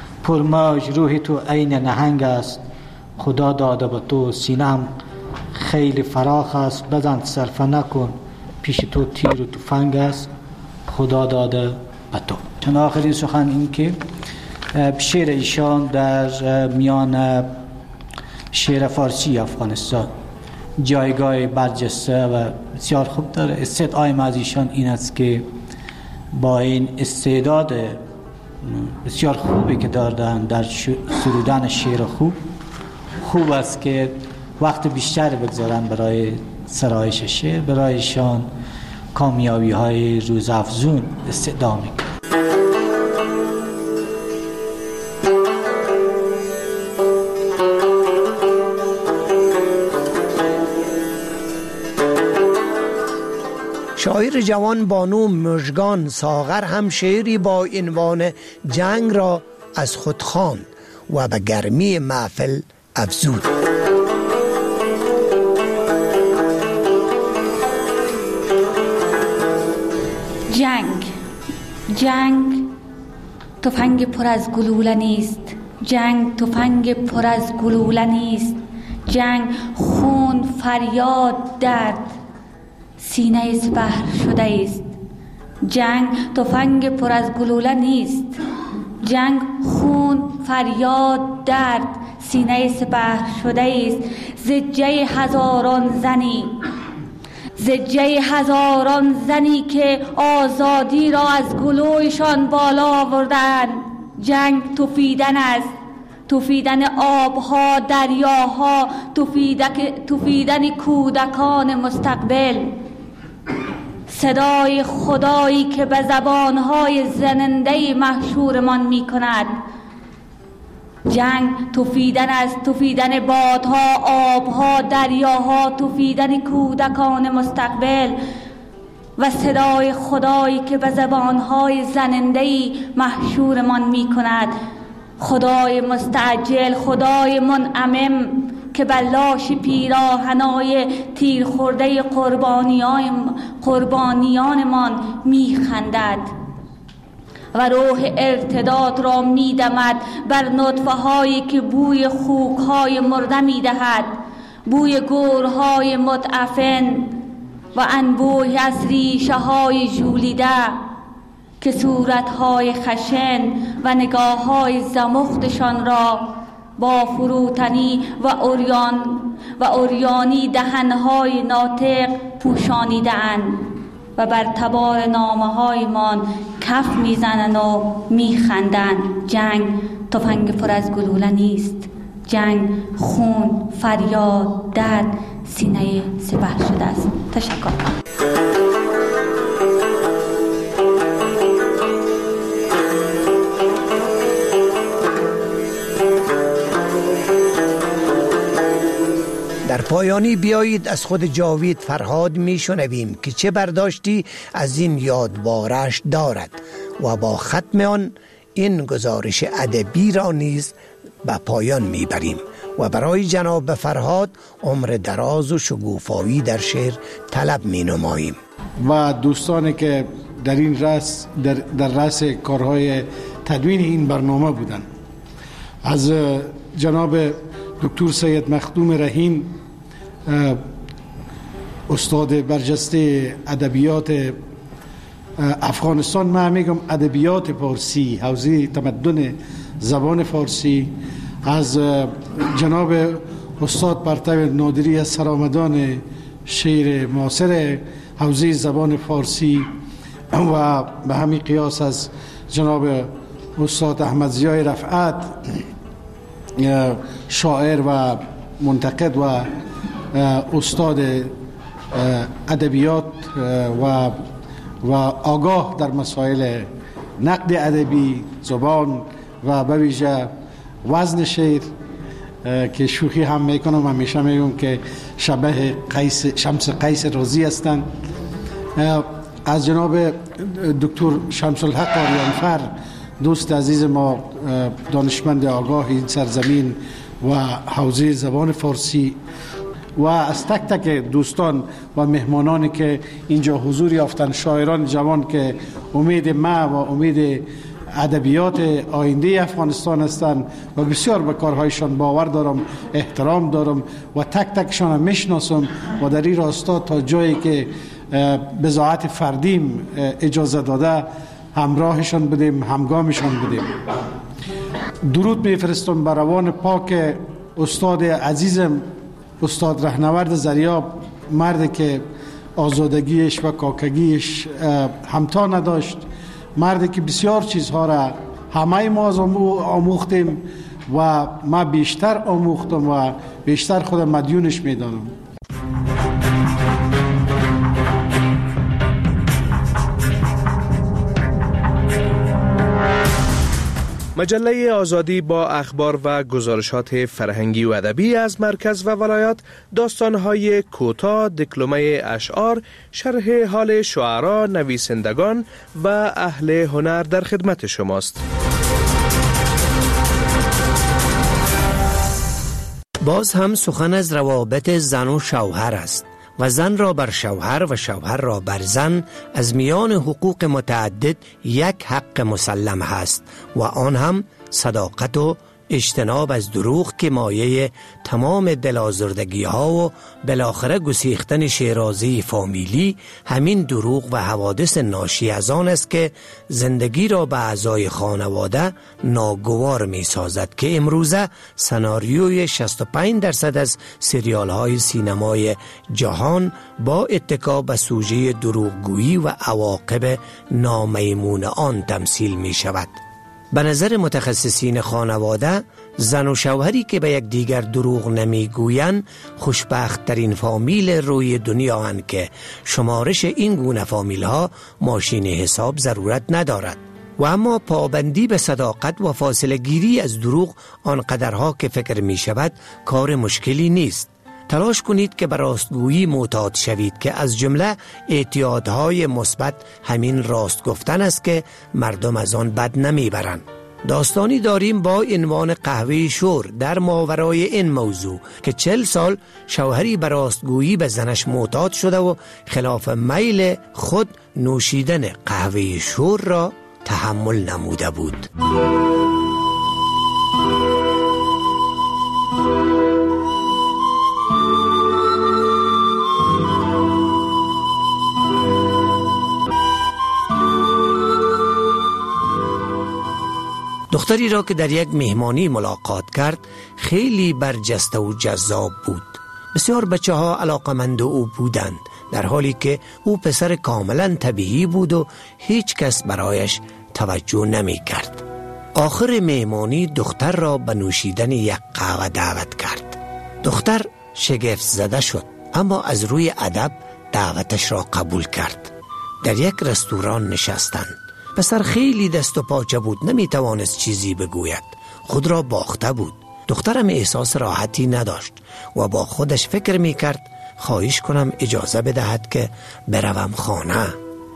پرماج روح تو عین نهنگ است خدا داده به تو. سینم خیلی فراخ است بزن صرفه نکن پیش تو تیر و تفنگ است خدا داده به تو. چون آخرین سخن این که شعر ایشان در میان شعر فارسی افغانستان جایگاه برجسته و بسیار خوب داره. استعداد از ایشان این است که با این استعداد بسیار خوبی که دارند در سرودن شعر خوب خوب است که وقت بیشتر بگذارن برای سرایش شعر. برایشان کامیابی های روزافزون استعداد میکنه. شاعر جوان بانو مژگان ساغر هم شعری با عنوان جنگ را از خود خواند و به گرمی محفل افزود. جنگ جنگ تفنگ پر از گلوله نیست، جنگ تفنگ پر از گلوله نیست، جنگ خون فریاد درد سینه سپهر شده است. جنگ تفنگ پر از گلوله نیست، جنگ خون فریاد درد سینه سپهر شده است. زجه هزاران زنی زجه هزاران زنی که آزادی را از گلویشان بالا آوردند. جنگ تفیدن است، تفیدن آبها، دریاها، تفیدن کودکان مستقبل. صدای خدایی که به زبانهای زننده محشورمان می کند. جنگ تفیدن است، تفیدن بادها، آبها، دریاها، تفیدن کودکان مستقبل و صدای خدایی که به زبانهای زننده محشورمان می کند. خدای مستعجل، خدای منعمم که بر لاش پیراهنای تیر خورده قربانیانمان می خندد و روح ارتداد را می دمد بر نطفه هایی که بوی خوک های مرده می دهد، بوی گورهای متعفن و انبوه از ریشه های ژولیده که صورت های خشن و نگاه های زمختشان را با فروتنی و اوریان و اوریانی دهنهای ناطق پوشانیده‌اند و بر تبار نامه‌هایمان کف میزنند و میخندند. جنگ تفنگ پر از گلوله نیست، جنگ خون فریاد درد سینه سپهر شده است. تشکر. در پایانی بیایید از خود جاوید فرهاد می شنویم که چه برداشتی از این یادوارش دارد و با ختم آن این گزارش ادبی را نیز به پایان می بریم و برای جناب فرهاد عمر دراز و شگوفایی در شعر طلب می نماییم. و دوستانی که در این رأس در, در رأس کارهای تدوین این برنامه بودند، از جناب دکتر سید مخدوم رهین استاد برجسته ادبیات افغانستان، من میگم ادبیات فارسی، حوزه تمدن زبان فارسی، از جناب استاد پرتو نادری از سرآمدان شعر معاصر حوزه زبان فارسی و به همین قیاس از جناب استاد احمد ضیای رفعت شاعر و منتقد و استاد ادبیات و و آگاه در مسائل نقد ادبی، زبان و به ویژه وزن شعر که شوخی هم میکنم، همیشه میگم که شبه قیس شمس قیس رازی هستند. از جناب دکتر شمس الحق آریانفر دوست عزیز ما، دانشمند آگاه این سرزمین و حوزه زبان فارسی، و از تک تک دوستان و مهمانانی که اینجا حضور یافتن، شاعران جوان که امید ما و امید ادبیات آینده افغانستان هستند و بسیار به کارهایشان باور دارم، احترام دارم و تک تکشان هم میشناسم و در این راستا تا جایی که بضاعت فردیم اجازه داده همراهشان بدیم، همگامشان بدیم. درود میفرستم بر روان پاک استاد عزیزم، استاد رهنورد زریاب مردی که آزادگیش و کاکگیش همتا نداشت، مردی که بسیار چیزها را همه ما از آموختیم و ما بیشتر آموختم و بیشتر خودم مدیونش میدانم. مجله آزادی با اخبار و گزارشات فرهنگی و ادبی از مرکز و ولایات، داستان‌های کوتاه، دکلمه اشعار، شرح حال شعرا، نویسندگان و اهل هنر در خدمت شماست. باز هم سخن از روابط زن و شوهر است و زن را بر شوهر و شوهر را بر زن از میان حقوق متعدد یک حق مسلم هست و آن هم صداقت و اجتناب از دروغ که مایه تمام دلازردگی ها و بالاخره گسیختن شیرازی فامیلی همین دروغ و حوادث ناشی از آن است که زندگی را به اعضای خانواده ناگوار می سازد که امروزه سناریوی شصت و پنج درصد از سریال های سینمای جهان با اتکا به سوژه دروغگویی و عواقب نامیمون آن تمثیل می شود. به نظر متخصصین خانواده، زن و شوهری که به یک دیگر دروغ نمیگویند خوشبخت ترین فامیل روی دنیا هستند که شمارش این گونه فامیل ها ماشین حساب ضرورت ندارد. و اما پابندی به صداقت و فاصله گیری از دروغ آنقدرها که فکر می شود کار مشکلی نیست. تلاش کنید که به راستگویی معتاد شوید که از جمله اعتیادهای مثبت همین راست گفتن است که مردم از آن بد نمیبرند. داستانی داریم با عنوان قهوه شور در ماورای این موضوع که چل سال شوهری به راستگویی به زنش معتاد شده و خلاف میل خود نوشیدن قهوه شور را تحمل نموده بود. دختری را که در یک مهمانی ملاقات کرد خیلی برجسته و جذاب بود. بسیار بچه ها علاقمند او بودند، در حالی که او پسر کاملا طبیعی بود و هیچ کس برایش توجه نمی کرد. آخر مهمانی دختر را به نوشیدن یک قهوه دعوت کرد. دختر شگفت زده شد، اما از روی ادب دعوتش را قبول کرد. در یک رستوران نشستند. پسر خیلی دست و پاچه بود، نمی توانست چیزی بگوید، خود را باخته بود. دخترم احساس راحتی نداشت و با خودش فکر می کرد خواهش کنم اجازه بدهد که بروم خانه.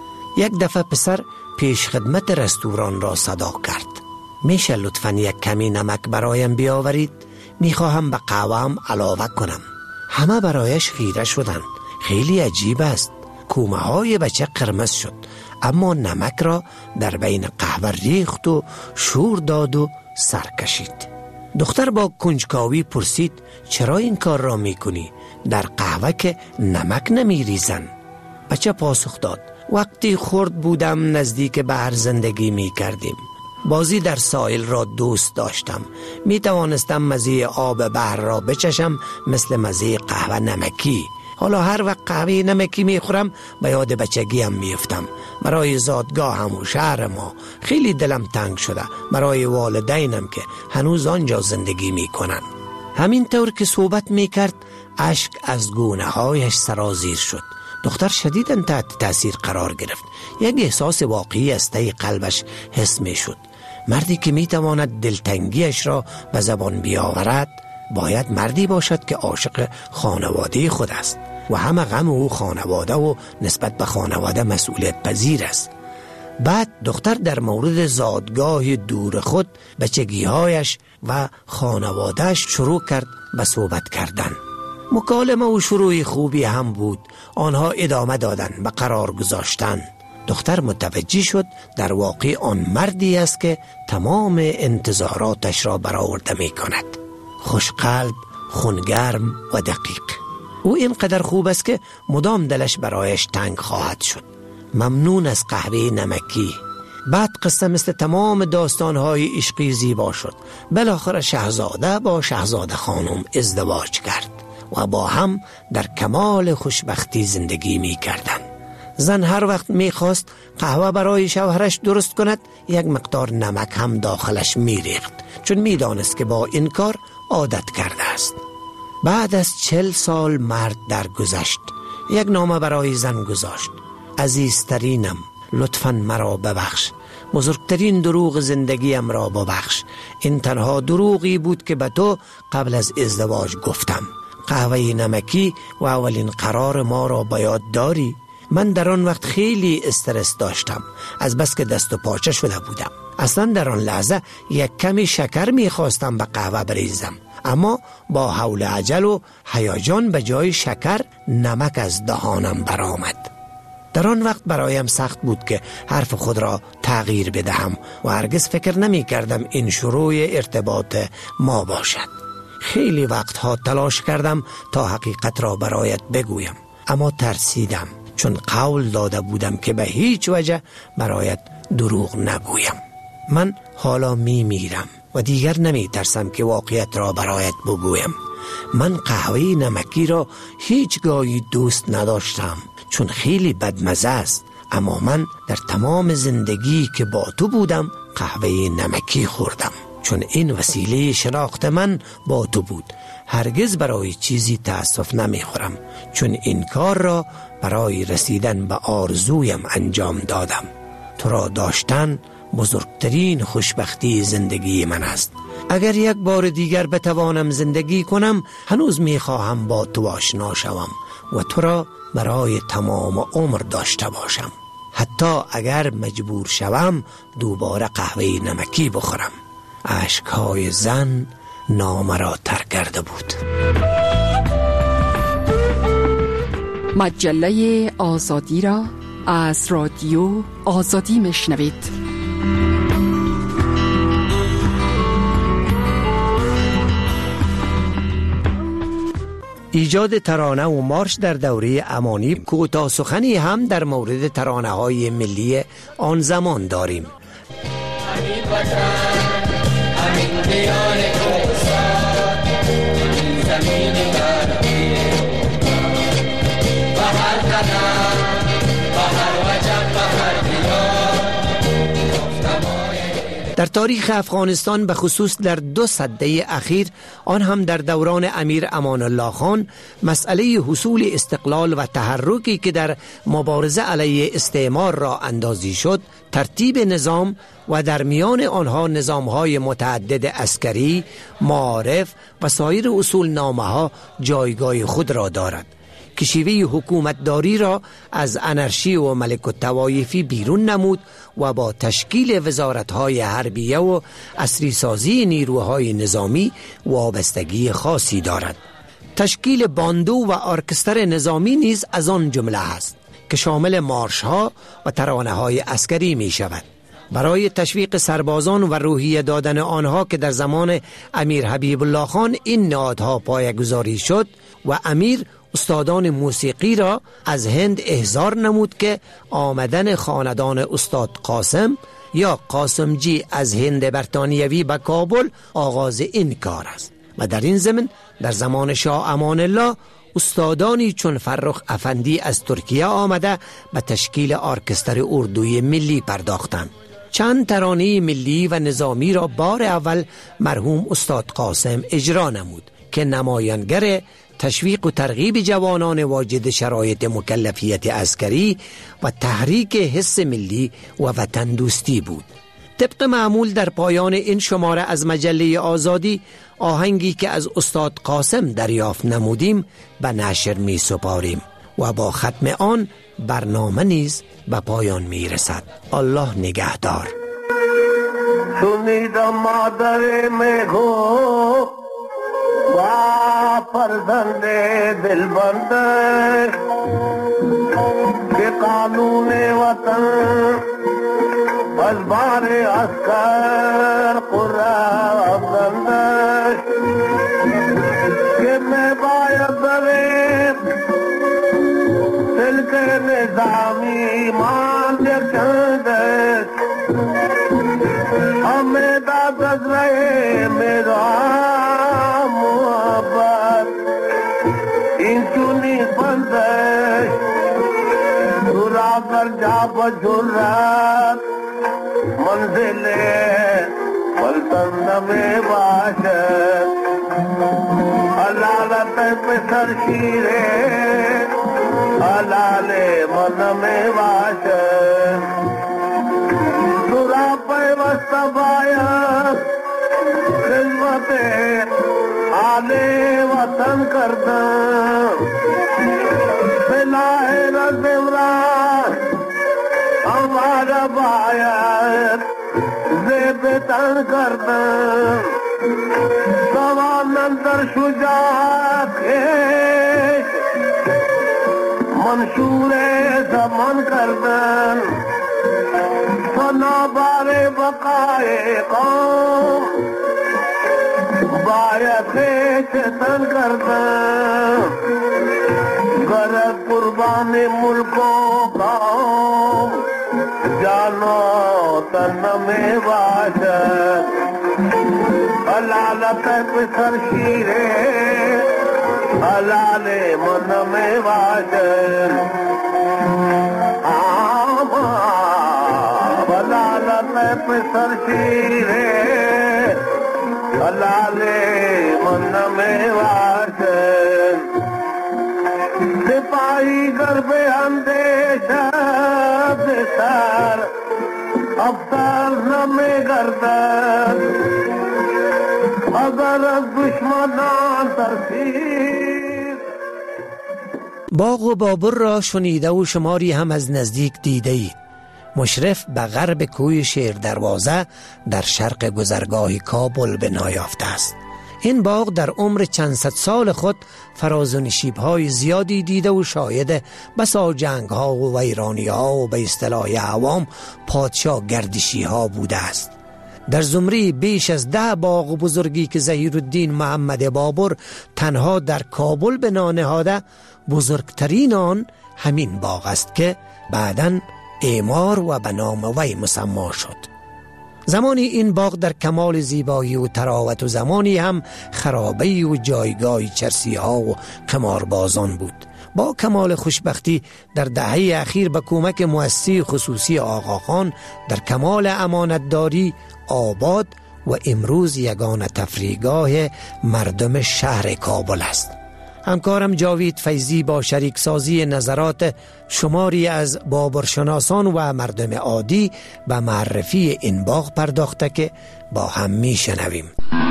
یک دفعه پسر پیش خدمت رستوران را صدا کرد. میشه لطفاً یک کمی نمک برایم بیاورید؟ میخواهم به قهوه‌ام علاوه کنم. همه برایش خیره شدند. خیلی عجیب است. کومه های بچه قرمز شد، اما نمک را در بین قهوه ریخت و شور داد و سر کشید. دختر با کنجکاوی پرسید چرا این کار را میکنی؟ در قهوه که نمک نمی ریزن. بچه پاسخ داد وقتی خرد بودم نزدیک بحر زندگی می کردیم. بازی در ساحل را دوست داشتم. می توانستم مزه آب بحر را بچشم مثل مزه قهوه نمکی. حالا هر وقت قهوه نمکی می خورم به یاد بچگیم می افتم. برای زادگاهم و شهر ما خیلی دلم تنگ شده، برای والدینم که هنوز آنجا زندگی می کنن. همین طور که صحبت می کرد اشک از گونه هایش سرازیر شد. دختر شدیداً تحت تأثیر قرار گرفت. یک احساس واقعی از ته قلبش حس می شد. مردی که می تواند دلتنگیش را به زبان بیاورد باید مردی باشد که عاشق خانواده خود است و همه غم او خانواده و نسبت به خانواده مسئولیت پذیر است. بعد دختر در مورد زادگاه دور خود، بچگیهایش و خانوادهش شروع کرد به صحبت کردن. مکالمه و شروع خوبی هم بود. آنها ادامه دادن به قرار گذاشتن. دختر متوجه شد در واقع آن مردی است که تمام انتظاراتش را برآورده می کند. خوشقلب، خونگرم و دقیق. او اینقدر خوب است که مدام دلش برایش تنگ خواهد شد. ممنون از قهوه نمکی. بعد قصه مثل تمام داستانهای عشقی زیبا شد. بالاخره شاهزاده با شاهزاده خانم ازدواج کرد. و با هم در کمال خوشبختی زندگی می کردند. زن هر وقت می خواست قهوه برای شوهرش درست کند یک مقدار نمک هم داخلش می ریخت، چون می دانست که با این کار عادت کرده است. بعد از چل سال مرد درگذشت. یک نامه برای زن گذاشت: عزیزترینم، لطفاً مرا ببخش، بزرگترین دروغ زندگیم را ببخش. این تنها دروغی بود که به تو قبل از ازدواج گفتم. قهوه نمکی و اولین قرار ما را به یاد داری؟ من در آن وقت خیلی استرس داشتم، از بس که دست و پاچه شده بودم. اصلا در آن لحظه یک کمی شکر می خواستم به قهوه بریزم، اما با حول عجل و هیجان به جای شکر نمک از دهانم برآمد. در آن وقت برایم سخت بود که حرف خود را تغییر بدهم و هرگز فکر نمی کردم این شروع ارتباط ما باشد. خیلی وقتها تلاش کردم تا حقیقت را برایت بگویم، اما ترسیدم، چون قول داده بودم که به هیچ وجه برایت دروغ نگویم. من حالا می میرم و دیگر نمی ترسم که واقعیت را برایت بگویم. من قهوه نمکی را هیچگاهی دوست نداشتم، چون خیلی بدمزه است، اما من در تمام زندگی که با تو بودم قهوه نمکی خوردم، چون این وسیله شناخت من با تو بود. هرگز برای چیزی تأسف نمی خورم، چون این کار را برای رسیدن به آرزویم انجام دادم. تو را داشتن بزرگترین خوشبختی زندگی من است. اگر یک بار دیگر بتوانم زندگی کنم، هنوز می خواهم با تو آشنا شوم و تو را برای تمام عمر داشته باشم، حتی اگر مجبور شوم دوباره قهوه نمکی بخورم. اشکهای زن نامه را تر کرده بود. مجله آزادی را از رادیو آزادی میشنوید. ایجاد ترانه و مارش در دوره امانی، کوتاه سخنی هم در مورد ترانه های ملی آن زمان داریم. در تاریخ افغانستان به خصوص در دو سده اخیر، آن هم در دوران امیر امان الله خان، مسئله حصول استقلال و تحرکی که در مبارزه علیه استعمار را اندازی شد، ترتیب نظام و در میان آنها نظام‌های متعدد عسکری، معارف و سایر اصول نامه ها جایگاه خود را دارد که شیوه حکومتداری را از انارشی و ملک الطوایفی بیرون نمود و با تشکیل وزارت‌های حربیه و عصری سازی نیروهای نظامی وابستگی خاصی دارد. تشکیل باندو و ارکستر نظامی نیز از آن جمله است که شامل مارش‌ها و ترانه‌های عسکری می شود. برای تشویق سربازان و روحیه دادن آنها که در زمان امیر حبیب الله خان این نهادها پایه‌گذاری شد و امیر استادان موسیقی را از هند احضار نمود که آمدن خاندان استاد قاسم یا قاسمجی از هند برطانیوی به کابل آغاز این کار است. و در این ضمن در زمان شاه امان الله استادانی چون فرخ افندی از ترکیه آمده به تشکیل ارکستر اردوی ملی پرداختند. چند ترانه ملی و نظامی را بار اول مرحوم استاد قاسم اجرا نمود که نمایانگر تشویق و ترغیب جوانان واجد شرایط مکلفیت عسکری و تحریک حس ملی و وطن دوستی بود. طبق معمول در پایان این شماره از مجله آزادی، آهنگی که از استاد قاسم دریافت نمودیم به نشر می سپاریم و با ختم آن برنامه نیز به پایان می رسد. الله نگهدار. شنیدم مادر میگو و فرزند دل بنده که قانون وطن از بار عسکر قرآن بنده که می باید بریم سلک نظامی مان در چنده ہمیں داد رہے میرا محبت منزل پلتن میں باشد حلالت پسر شیرے حلال من میں باشد سرا پیوست بایا خدمت آلے وطن کردہ بلائے رزمران ہمارا بایا زیبتن کردہ سوان اندر شجاعت خیش منشور زمان کردن فنا بارے بقائے قوم باید خیشتن کردن گرد قربان ملکوں قوم جانو تن میں باشد حلالت پسر شیرے حلال من میں باشد حلالت پسر شیرے حلال من میں باشد سپاہی گرب اندیشہ سر افسر نمے گردن اگر دشمنان ترسید. باغ و بابر را شنیده و شماری هم از نزدیک دیده اید. مشرف به غرب کوی شیر دروازه در شرق گذرگاه کابل بنا یافته است. این باغ در عمر چند صد سال خود فراز و نشیب‌های زیادی دیده و شاهد بسا جنگ‌ها و ویرانی‌ها و به اصطلاح عوام پادشاه گردشی‌ها بوده است. در زمره بیش از ده باغ بزرگی که ظهیرالدین محمد بابر تنها در کابل بنا نهاده، بزرگترین آن همین باغ است که بعداً اعمار و به نام وی مسمی شد. زمانی این باغ در کمال زیبایی و تراوت و زمانی هم خرابه و جایگاه چرسی ها و قماربازان بود. با کمال خوشبختی در دهه اخیر به کمک مؤسسه خصوصی آقاخان در کمال امانتداری آباد و امروز یگانه تفریحگاه مردم شهر کابل است. همکارم جاوید فیضی با شریک سازی نظرات شماری از بابرشناسان و مردم عادی به معرفی این باغ پرداخته که با هم می شنویم.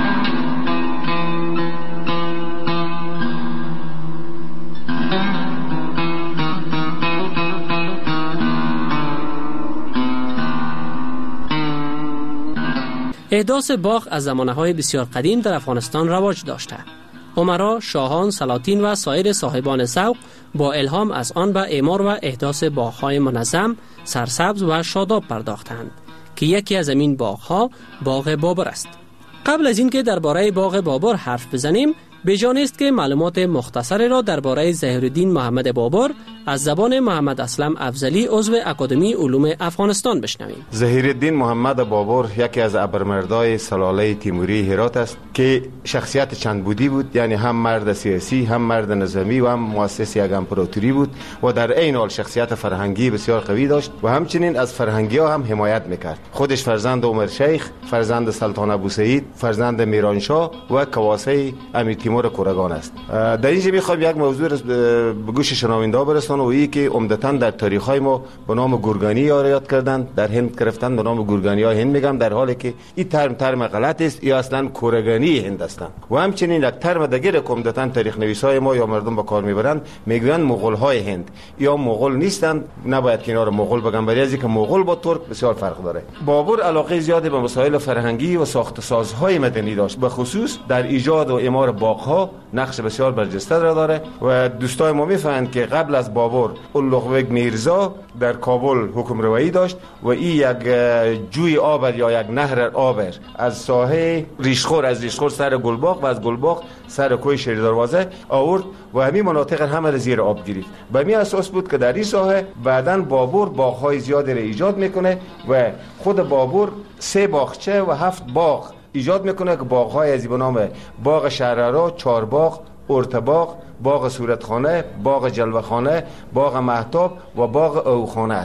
احداث باغ از زمانه‌های بسیار قدیم در افغانستان رواج داشته. امرا، شاهان، سلاطین و سایر صاحبان ذوق با الهام از آن به اعمار و احداث باغ‌های منظم، سرسبز و شاداب پرداختند که یکی از این باغ‌ها باغ بابر است. قبل از اینکه درباره باغ بابر حرف بزنیم، بجان است که معلومات مختصری را درباره ظهیرالدین محمد بابر از زبان محمد اسلم افضلی عضو اکادمی علوم افغانستان بشنویم. ظهیرالدین محمد بابر یکی از ابرمردای سلاله تیموری هرات است که شخصیت چند بودی بود، یعنی هم مرد سیاسی، هم مرد نظامی و هم مؤسس یک امپراتوری بود و در عین حال شخصیت فرهنگی بسیار قوی داشت و همچنین از فرهنگی ها هم حمایت میکرد. خودش فرزند عمر شیخ، فرزند سلطان ابوسعید، فرزند میرانشاه و کواسه امیر تیمور کورگان است. در اینجا میخوایم یک موضوع به گوش شنونده برسانم و ای که عمدتاً در تاریخ‌های ما به نام گورگانی یاد کردند، در هند گرفتن به نام گورگانی ها هند میگم، در حالی که این ترم ترم غلط است، یا اصلا کورگانی هند هستند. و همچنین یک ترم دیگر که عمدتاً تاریخ نویسای ما یا مردم به کار میبرند میگویند مغول های هند، یا مغول نیستند، نباید کنار مغول بگم، برای از اینکه مغول با ترک بسیار فرق داره. بابر علاقه زیادی به مسائل فرهنگی و ساخت سازهای مدنی داشت، به خصوص در ایجاد و اعمار باغ‌ها نقش بسیار برجسته را داره و دوستای ما میفهمند که قبل از بابر اولوغبک میرزا در کابل حکم روایی داشت و این یک جوی آبر یا یک نهر آبر از ساحه ریشخور، از ریشخور سر گلباغ و از گلباغ سر کوی شیر دروازه آورد و همین مناطق همه را زیر آب گرفت. به همین اساس بود که در این ساحه بعداً بابر باغ‌های زیادی را ایجاد میکنه و خود بابر سه باغچه و هفت باغ ایجاد میکنه که باغ‌های از به نام باغ شهرارا، چارباغ، ارتباغ، باغ صورتخانه، باغ جلوه‌خانه، باغ مهتاب و باغ اوخانه است.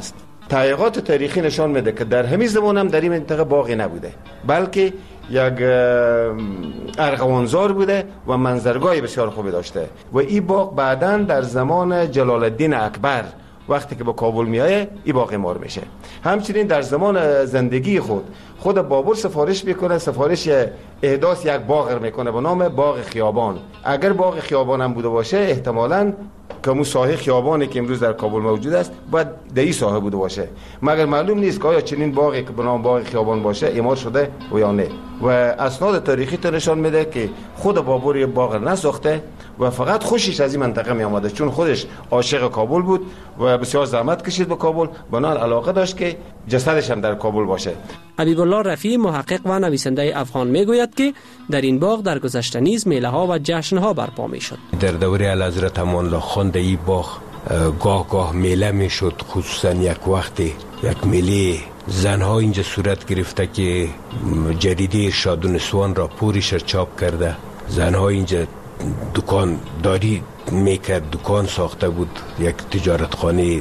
تحقیقات تاریخی نشان میده که در همین زمان هم در این منطقه باغی نبوده، بلکه یک ارغوانزار بوده و منظرگاه بسیار خوبی داشته و این باغ بعداً در زمان جلال الدین اکبر وقتی که به کابل میایه این باغ اعمار میشه. همچنین در زمان زندگی خود خود بابر سفارش میکنه، سفارش احداث یک باغ میکنه به نام باغ خیابان. اگر باغ خیابان هم بوده باشه احتمالاً که مو ساحه خیابانی که امروز در کابل موجود است باید در این ساحه بوده باشه، مگر معلوم نیست که آیا چنین باغی که به نام باغ خیابان باشه اعمار شده و یا نه. و اسناد تاریخی تا نشان میده که خود بابر یه باغ نساخته و فقط خوشش از این منطقه می آمده، چون خودش عاشق کابل بود و بسیار زحمت کشید به کابل، بنابراین علاقه داشت که جسدش هم در کابل باشه. حبیب الله رفیع محقق و نویسنده افغان میگوید که در این باغ در گذشته نیز میله ها و جشن ها برپا میشد. در دوره اعلیحضرت امان الله خان در این باغ گاه گاه میله میشد، خصوصا یک وقتی یک میله زنها اینجا صورت گرفته که جریده ارشاد و نسوان را پورش چاپ کرده. زنها اینجا دکان داری میکرد، دکان ساخته بود یک تجارتخانه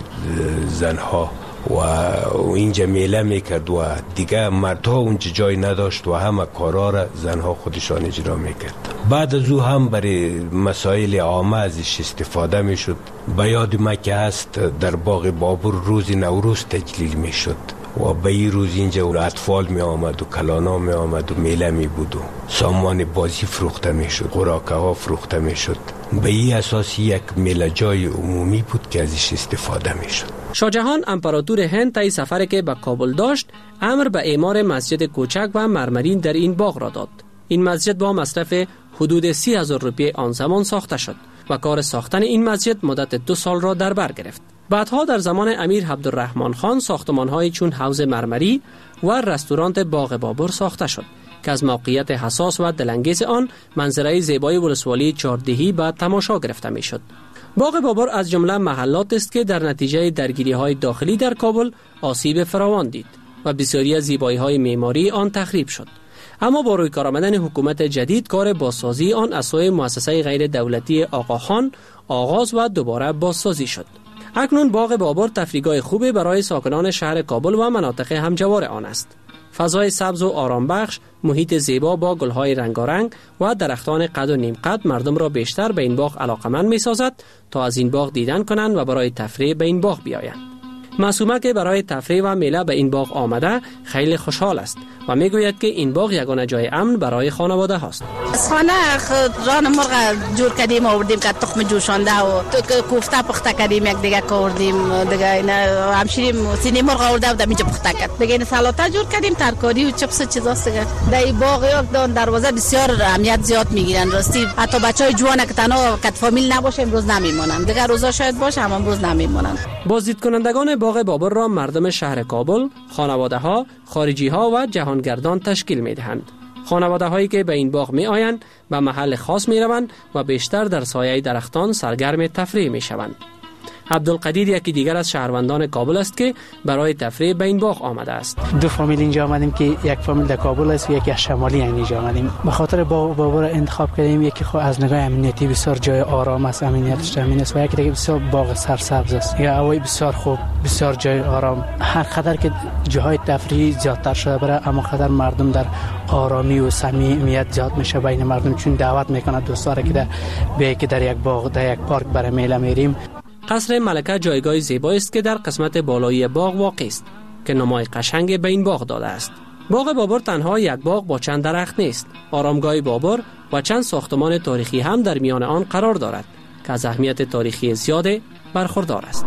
زنها و اینجا میله میکرد و دیگه مردها اونجا جای نداشت و همه کارا را زنها خودشان اجرا میکرد. بعد از او هم برای مسائل عامه ازش استفاده میشد. به یاد ما که هست در باغ بابر روز نوروز تجلیل میشد و به این روز اینجا اطفال می آمد و کلانا می آمد و میله می بود و سامان بازی فروخته می شد، خوراکه ها فروخته می شد. به این اساس یک میله جای عمومی بود که ازش استفاده می شد. شاه جهان امپراتور هند طی سفری که به کابل داشت امر به اعمار مسجد کوچک و مرمرین در این باغ را داد. این مسجد با مصرف حدود سی هزار روپیه آن زمان ساخته شد و کار ساختن این مسجد مدت دو سال را در بر گرفت. بعدها در زمان امیر عبدالرحمن خان ساختمان‌های چون حوض مرمری و رستوران باغ بابر ساخته شد که از موقعیت حساس و دلانگیز آن منظره زیبای ولسوالی چهاردهی به تماشا گرفته می‌شد. باغ بابر از جمله محلات است که در نتیجه درگیری‌های داخلی در کابل آسیب فراوان دید و بسیاری از زیبایی‌های معماری آن تخریب شد. اما با روی کار آمدن حکومت جدید کار بازسازی آن از سوی مؤسسه غیر دولتی آقاخان آغاز و دوباره بازسازی شد. اکنون باغ بابر تفریحگاه خوبی برای ساکنان شهر کابل و مناطق همجوار آن است. فضای سبز و آرام بخش، محیط زیبا با گلهای رنگارنگ و درختان قد و نیم قد مردم را بیشتر به این باغ علاقمند می سازد تا از این باغ دیدن کنند و برای تفریح به این باغ بیایند. معصومه که برای تفریح و میله به این باغ آمده خیلی خوشحال است و میگوید که این باغ یگانه جای امن برای خانواده هاست. از خانه ران مرغ جور کردیم آوردیم که تخم جوشانده و کوفته پخته کردیم، یک دیگه آوردیم دیگه اینا همشیریم سینه مرغ آورده بودم اینجا پخته کرد دیگه، این سالاد جور کردیم، ترکاری و چپس و چیزاست دیگه. در این باغ یک دروازه بسیار اهمیت زیاد میگیرن راستی، حتی بچهای جوان که تنها کت فامیل نباشه امروز نمیمونن دیگه، روزا شاید باشه هم امروز نمیمونن. بازدید کنندگان باغ بابر را مردم شهر کابل، خانواده ها، خارجی ها و جهانگردان تشکیل می دهند. خانواده هایی که به این باغ می آیند به محل خاص می روند و بیشتر در سایه درختان سرگرم تفریح می شوند. عبدالقدیر یکی دیگر از شهروندان کابل است که برای تفریح به این باغ آمده است. دو فامیل اینجا آمدیم که یک فامیل در کابل است و یکی از شمالی اینجا آمدیم. به خاطر باغ بابر انتخاب کردیم، یکی خو از نگاه امنیتی بسیار جای آرام است، امنیتش امن است، و یکی دیگه بسیار باغ سرسبز است. یا هوای بسیار خوب، بسیار جای آرام. هر قدر که جاهای تفریحی زیادتر شده برای اما قدر مردم در آرامی و صمیمیت زیاد میشه بین مردم، چون دعوت میکنه دوستا را که در به که در یک باغ در یک پارک برای میله میریم. قصر ملکه جایگاه زیبایی است که در قسمت بالایی باغ واقع است که نمای قشنگ به این باغ داده است. باغ بابر تنها یک باغ با چند درخت نیست. آرامگاه بابر و چند ساختمان تاریخی هم در میان آن قرار دارد که از اهمیت تاریخی زیاد برخوردار است.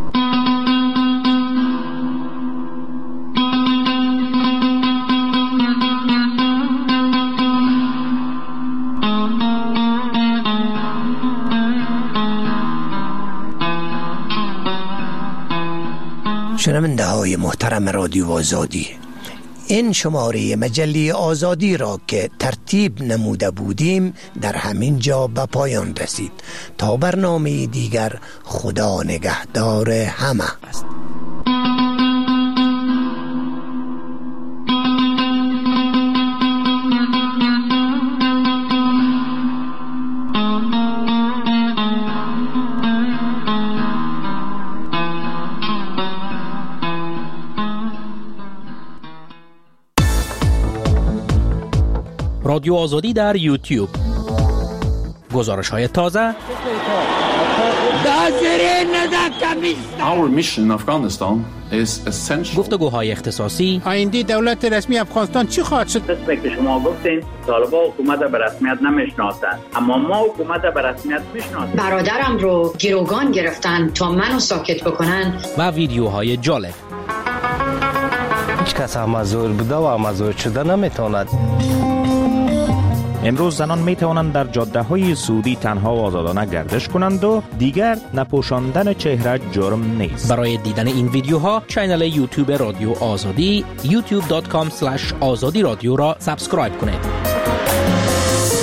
شنونده های محترم رادیو آزادی، این شماره مجله آزادی را که ترتیب نموده بودیم در همین جا به پایان رسید. تا برنامه دیگر خدا نگهدار همه است. رادیو آزادی در یوتیوب. گزارش های تازه. Our mission in Afghanistan is essential. گفتگوهای اختصاصی. آینده دولت رسمی افغانستان چی خواهد شد؟ قسمی که شما گفتین طالبان حکومت به رسمیت نمیشناسند، اما ما حکومت به رسمیت میشناسیم. برادرم رو گروگان گرفتن تا منو ساکت بکنن. و ویدیوهای جالب. هیچ کس مزور بوده و مزور شده نمیتواند. امروز زنان می توانند در جاده های سعودی تنها و آزادانه گردش کنند و دیگر نپوشاندن چهره جرم نیست. برای دیدن این ویدیوها کانال یوتیوب رادیو آزادی یوتیوب دات کام اسلش آزادی رادیو را سابسکرایب کنید.